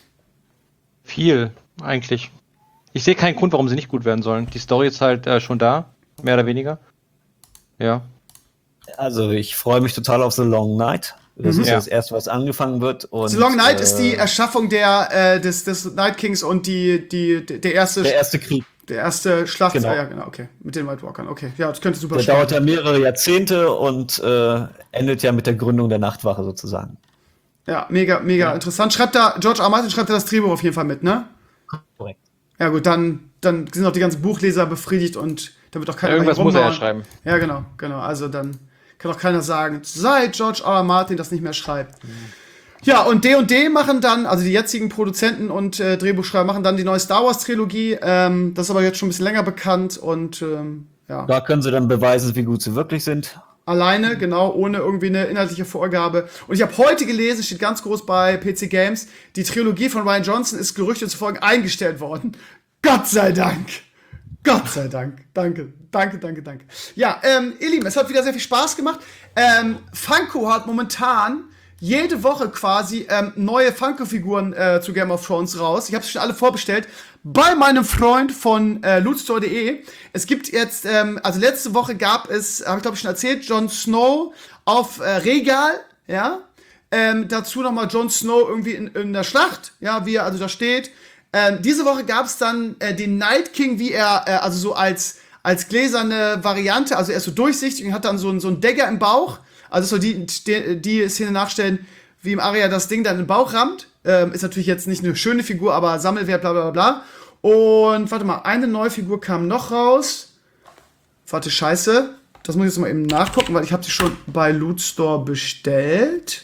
Viel, eigentlich. Ich sehe keinen Grund, warum sie nicht gut werden sollen. Die Story ist halt schon da, mehr oder weniger. Ja. Also ich freue mich total auf The Long Night. Das ist das erste, was angefangen wird. Und, The Long Night ist die Erschaffung des Night Kings und der erste Krieg. Der erste Schlacht. Genau. Ja, genau, okay. Mit den White Walkern. Okay, ja, das könnte super Der spannend dauert ja mehrere Jahrzehnte und endet ja mit der Gründung der Nachtwache sozusagen. Ja, mega interessant. George R. R. Martin schreibt da das Drehbuch auf jeden Fall mit, ne? Korrekt. Ja gut, dann sind auch die ganzen Buchleser befriedigt und dann wird auch keiner Irgendwas mehr muss er ja rumhauen. schreiben. Ja, genau. Also dann kann auch keiner sagen, seit George R. R. Martin das nicht mehr schreibt. Ja, und D&D machen dann, also die jetzigen Produzenten und Drehbuchschreiber machen dann die neue Star Wars Trilogie. Das ist aber jetzt schon ein bisschen länger bekannt und ja. Da können sie dann beweisen, wie gut sie wirklich sind. Alleine, genau, ohne irgendwie eine inhaltliche Vorgabe. Und ich habe heute gelesen, steht ganz groß bei PC Games, die Trilogie von Rian Johnson ist Gerüchte zufolge eingestellt worden. Gott sei Dank. Gott sei Dank. Danke. Ja, ihr Lieben, es hat wieder sehr viel Spaß gemacht. Funko hat momentan jede Woche quasi neue Funko-Figuren zu Game of Thrones raus. Ich habe sie schon alle vorbestellt. Bei meinem Freund von lootstore.de. Es gibt jetzt, also letzte Woche gab es, habe ich glaube ich schon erzählt, Jon Snow auf Regal, ja. Dazu nochmal Jon Snow irgendwie in der Schlacht, ja, wie er also da steht. Diese Woche gab es dann den Night King, wie er, also so als gläserne Variante, also er ist so durchsichtig und hat dann so einen Dagger im Bauch. Also so die Szene nachstellen, wie im Arya das Ding dann in den Bauch rammt. Ist natürlich jetzt nicht eine schöne Figur, aber Sammelwert, bla bla bla. Und warte mal, eine neue Figur kam noch raus. Warte, scheiße. Das muss ich jetzt mal eben nachgucken, weil ich habe sie schon bei Loot Store bestellt.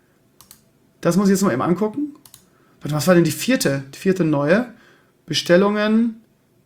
Das muss ich jetzt mal eben angucken. Warte, was war denn die vierte? Die vierte neue. Bestellungen.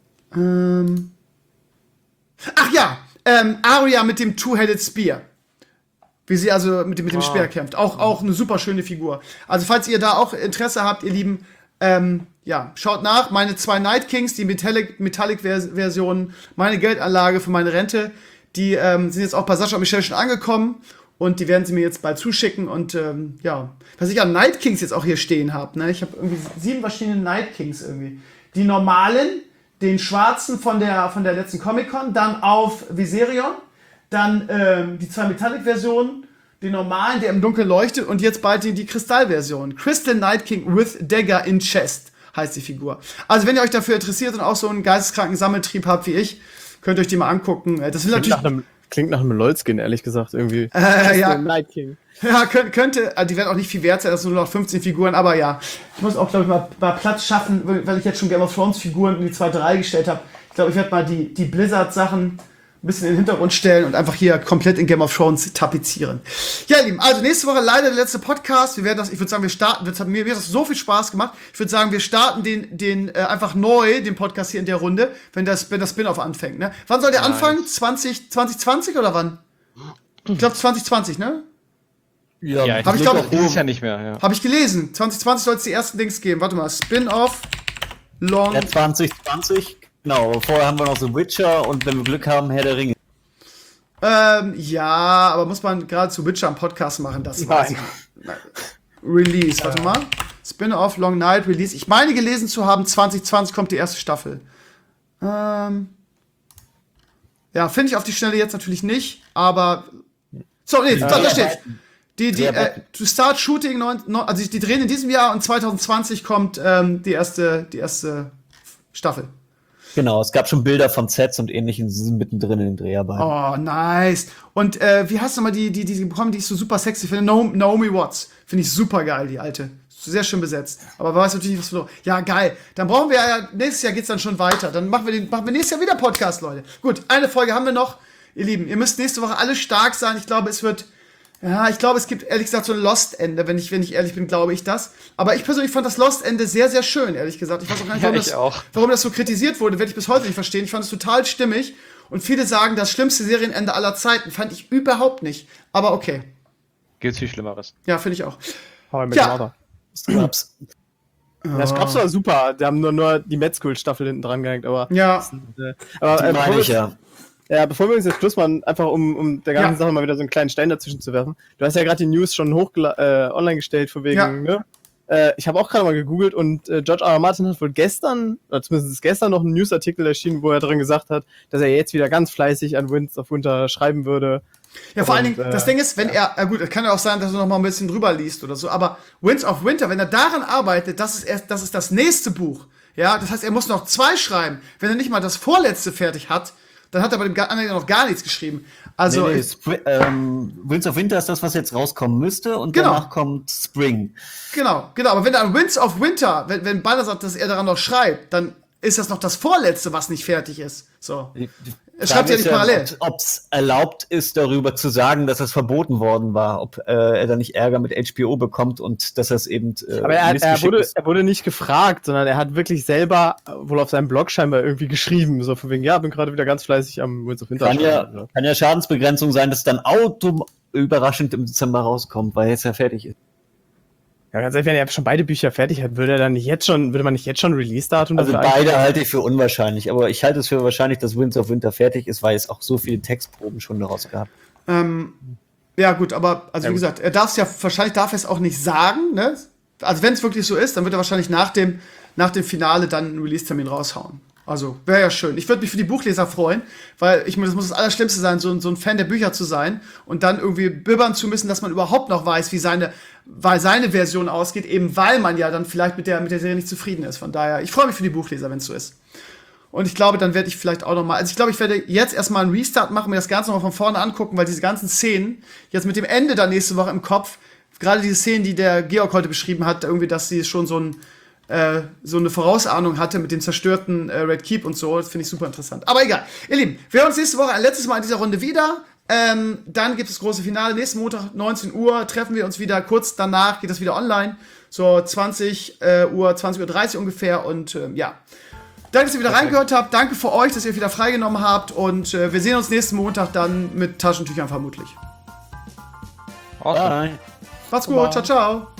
Ach ja, Arya mit dem Two-Headed Spear. Wie sie also mit dem Speer kämpft. Auch eine super schöne Figur. Also falls ihr da auch Interesse habt, ihr Lieben, ja, schaut nach. Meine 2 Night Kings, die Metallic-Versionen, meine Geldanlage für meine Rente, die sind jetzt auch bei Sascha und Michelle schon angekommen. Und die werden sie mir jetzt bald zuschicken. Und ja, was ich an Night Kings jetzt auch hier stehen habe, ne? Ich habe irgendwie 7 verschiedene Night Kings irgendwie. Die normalen, den schwarzen von der letzten Comic-Con, dann auf Viserion, dann die 2 Metallic-Versionen, den normalen, der im Dunkeln leuchtet, und jetzt bald die Kristall-Version. Crystal Night King with Dagger in Chest heißt die Figur. Also wenn ihr euch dafür interessiert und auch so einen geisteskranken Sammeltrieb habt wie ich, könnt ihr euch die mal angucken. Das will natürlich... Klingt nach einem LOL-Skin, ehrlich gesagt, irgendwie. Ja. Night King. Ja, könnte, also die werden auch nicht viel wert sein, das sind nur noch 15 Figuren, aber ja. Ich muss auch, glaube ich, mal Platz schaffen, weil ich jetzt schon Game of Thrones Figuren in die zweite Reihe gestellt habe. Ich glaube, ich werde mal die Blizzard-Sachen ein bisschen in den Hintergrund stellen und einfach hier komplett in Game of Thrones tapezieren. Ja, ihr Lieben, also nächste Woche leider der letzte Podcast. Ich würde sagen, wir starten, mir hat das so viel Spaß gemacht. Ich würde sagen, wir starten den einfach neu, den Podcast hier in der Runde, wenn das Spin-off anfängt, ne? Wann soll der anfangen? 2020 oder wann? Ich glaube 2020, ne? Ja, hab ich glaube dieses Jahr nicht mehr, ja. Habe ich gelesen. 2020 soll es die ersten Dings geben. Warte mal, Spin-off Long. Ja, 2020, genau. Vorher haben wir noch The Witcher und wenn wir Glück haben, Herr der Ringe. Ja, aber muss man gerade zu Witcher einen Podcast machen? Das weiß ich nicht. Release, warte mal. Spin-off Long Night Release. Ich meine gelesen zu haben, 2020 kommt die erste Staffel. Ja, finde ich auf die Schnelle jetzt natürlich nicht, aber so, nee, da steht. To start shooting, also die drehen in diesem Jahr und 2020 kommt die erste Staffel. Genau, es gab schon Bilder von Sets und Ähnlichem, sie sind mittendrin in den Dreharbeiten. Oh, nice. Und wie heißt nochmal die bekommen, die ich so super sexy finde? Naomi Watts. Finde ich super geil, die alte. Sehr schön besetzt. Aber man weiß natürlich nicht, was für. Ja, geil. Dann brauchen wir ja, nächstes Jahr geht's dann schon weiter. Dann machen wir nächstes Jahr wieder Podcast, Leute. Gut, eine Folge haben wir noch. Ihr Lieben, ihr müsst nächste Woche alle stark sein. Ich glaube, es gibt ehrlich gesagt so ein Lost-Ende, wenn ich ehrlich bin, glaube ich das. Aber ich persönlich fand das Lost-Ende sehr, sehr schön, ehrlich gesagt. Ich weiß auch gar nicht, warum das so kritisiert wurde, werde ich bis heute nicht verstehen. Ich fand es total stimmig. Und viele sagen, das schlimmste Serienende aller Zeiten. Fand ich überhaupt nicht. Aber okay. Gibt's viel Schlimmeres. Ja, finde ich auch. How I Met Your Mother. Scrubs. Ja, Scrubs war super. Die haben nur die Med-School-Staffel hinten dran gehängt, aber. Ja. Die meine ich ja. Ja, bevor wir uns jetzt Schluss machen, einfach um der ganzen Sache mal wieder so einen kleinen Stein dazwischen zu werfen. Du hast ja gerade die News schon online gestellt, von wegen, ne? Ich habe auch gerade mal gegoogelt und George R. R. Martin hat wohl gestern, oder zumindest gestern noch einen Newsartikel erschienen, wo er drin gesagt hat, dass er jetzt wieder ganz fleißig an Winds of Winter schreiben würde. Ja, vor allen Dingen, das Ding ist, wenn er, gut, es kann ja auch sein, dass er noch mal ein bisschen drüber liest oder so, aber Winds of Winter, wenn er daran arbeitet, das ist das nächste Buch. Ja, das heißt, er muss noch 2 schreiben. Wenn er nicht mal das vorletzte fertig hat, dann hat er bei dem anderen noch gar nichts geschrieben. Also Winds of Winter ist das, was jetzt rauskommen müsste, und danach kommt Spring. Genau. Aber wenn dann Winds of Winter, wenn Banner sagt, dass er daran noch schreibt, dann ist das noch das vorletzte, was nicht fertig ist. So. Es schreibt ja nicht parallel. Ob es erlaubt ist, darüber zu sagen, dass es verboten worden war, ob er da nicht Ärger mit HBO bekommt und dass das eben aber er wurde nicht gefragt, sondern er hat wirklich selber wohl auf seinem Blog scheinbar irgendwie geschrieben, so von wegen, ja, bin gerade wieder ganz fleißig am Winds of Winter. Kann ja Schadensbegrenzung sein, dass es dann überraschend im Dezember rauskommt, weil jetzt ja fertig ist. Ja, ganz ehrlich, wenn er schon beide Bücher fertig hat, würde man nicht jetzt schon Release-Datum Also beide halte ich für unwahrscheinlich, aber ich halte es für wahrscheinlich, dass Winds of Winter fertig ist, weil es auch so viele Textproben schon daraus gab. Ja, gut, aber, also wie gesagt, wahrscheinlich darf er es auch nicht sagen, ne? Also wenn es wirklich so ist, dann wird er wahrscheinlich nach dem Finale dann einen Release-Termin raushauen. Also, wäre ja schön. Ich würde mich für die Buchleser freuen, weil das muss das Allerschlimmste sein, so ein Fan der Bücher zu sein und dann irgendwie bibbern zu müssen, dass man überhaupt noch weiß, wie seine Version ausgeht, eben weil man ja dann vielleicht mit der Serie nicht zufrieden ist. Von daher, ich freue mich für die Buchleser, wenn es so ist. Und ich glaube, dann werde ich vielleicht auch nochmal, also ich glaube, ich werde jetzt erstmal einen Restart machen, mir das Ganze nochmal von vorne angucken, weil diese ganzen Szenen, jetzt mit dem Ende dann nächste Woche im Kopf, gerade diese Szenen, die der Georg heute beschrieben hat, irgendwie, dass sie schon so eine Vorausahnung hatte mit dem zerstörten Red Keep und so, das finde ich super interessant. Aber egal. Ihr Lieben, wir hören uns nächste Woche ein letztes Mal in dieser Runde wieder. Dann gibt es das große Finale. Nächsten Montag, 19 Uhr, treffen wir uns wieder. Kurz danach geht das wieder online. So 20 Uhr, 20:30 Uhr ungefähr. Und ja, danke, dass ihr wieder reingehört habt. Danke für euch, dass ihr wieder freigenommen habt. Und wir sehen uns nächsten Montag dann mit Taschentüchern vermutlich. Awesome. Macht's gut. Ciao, ciao.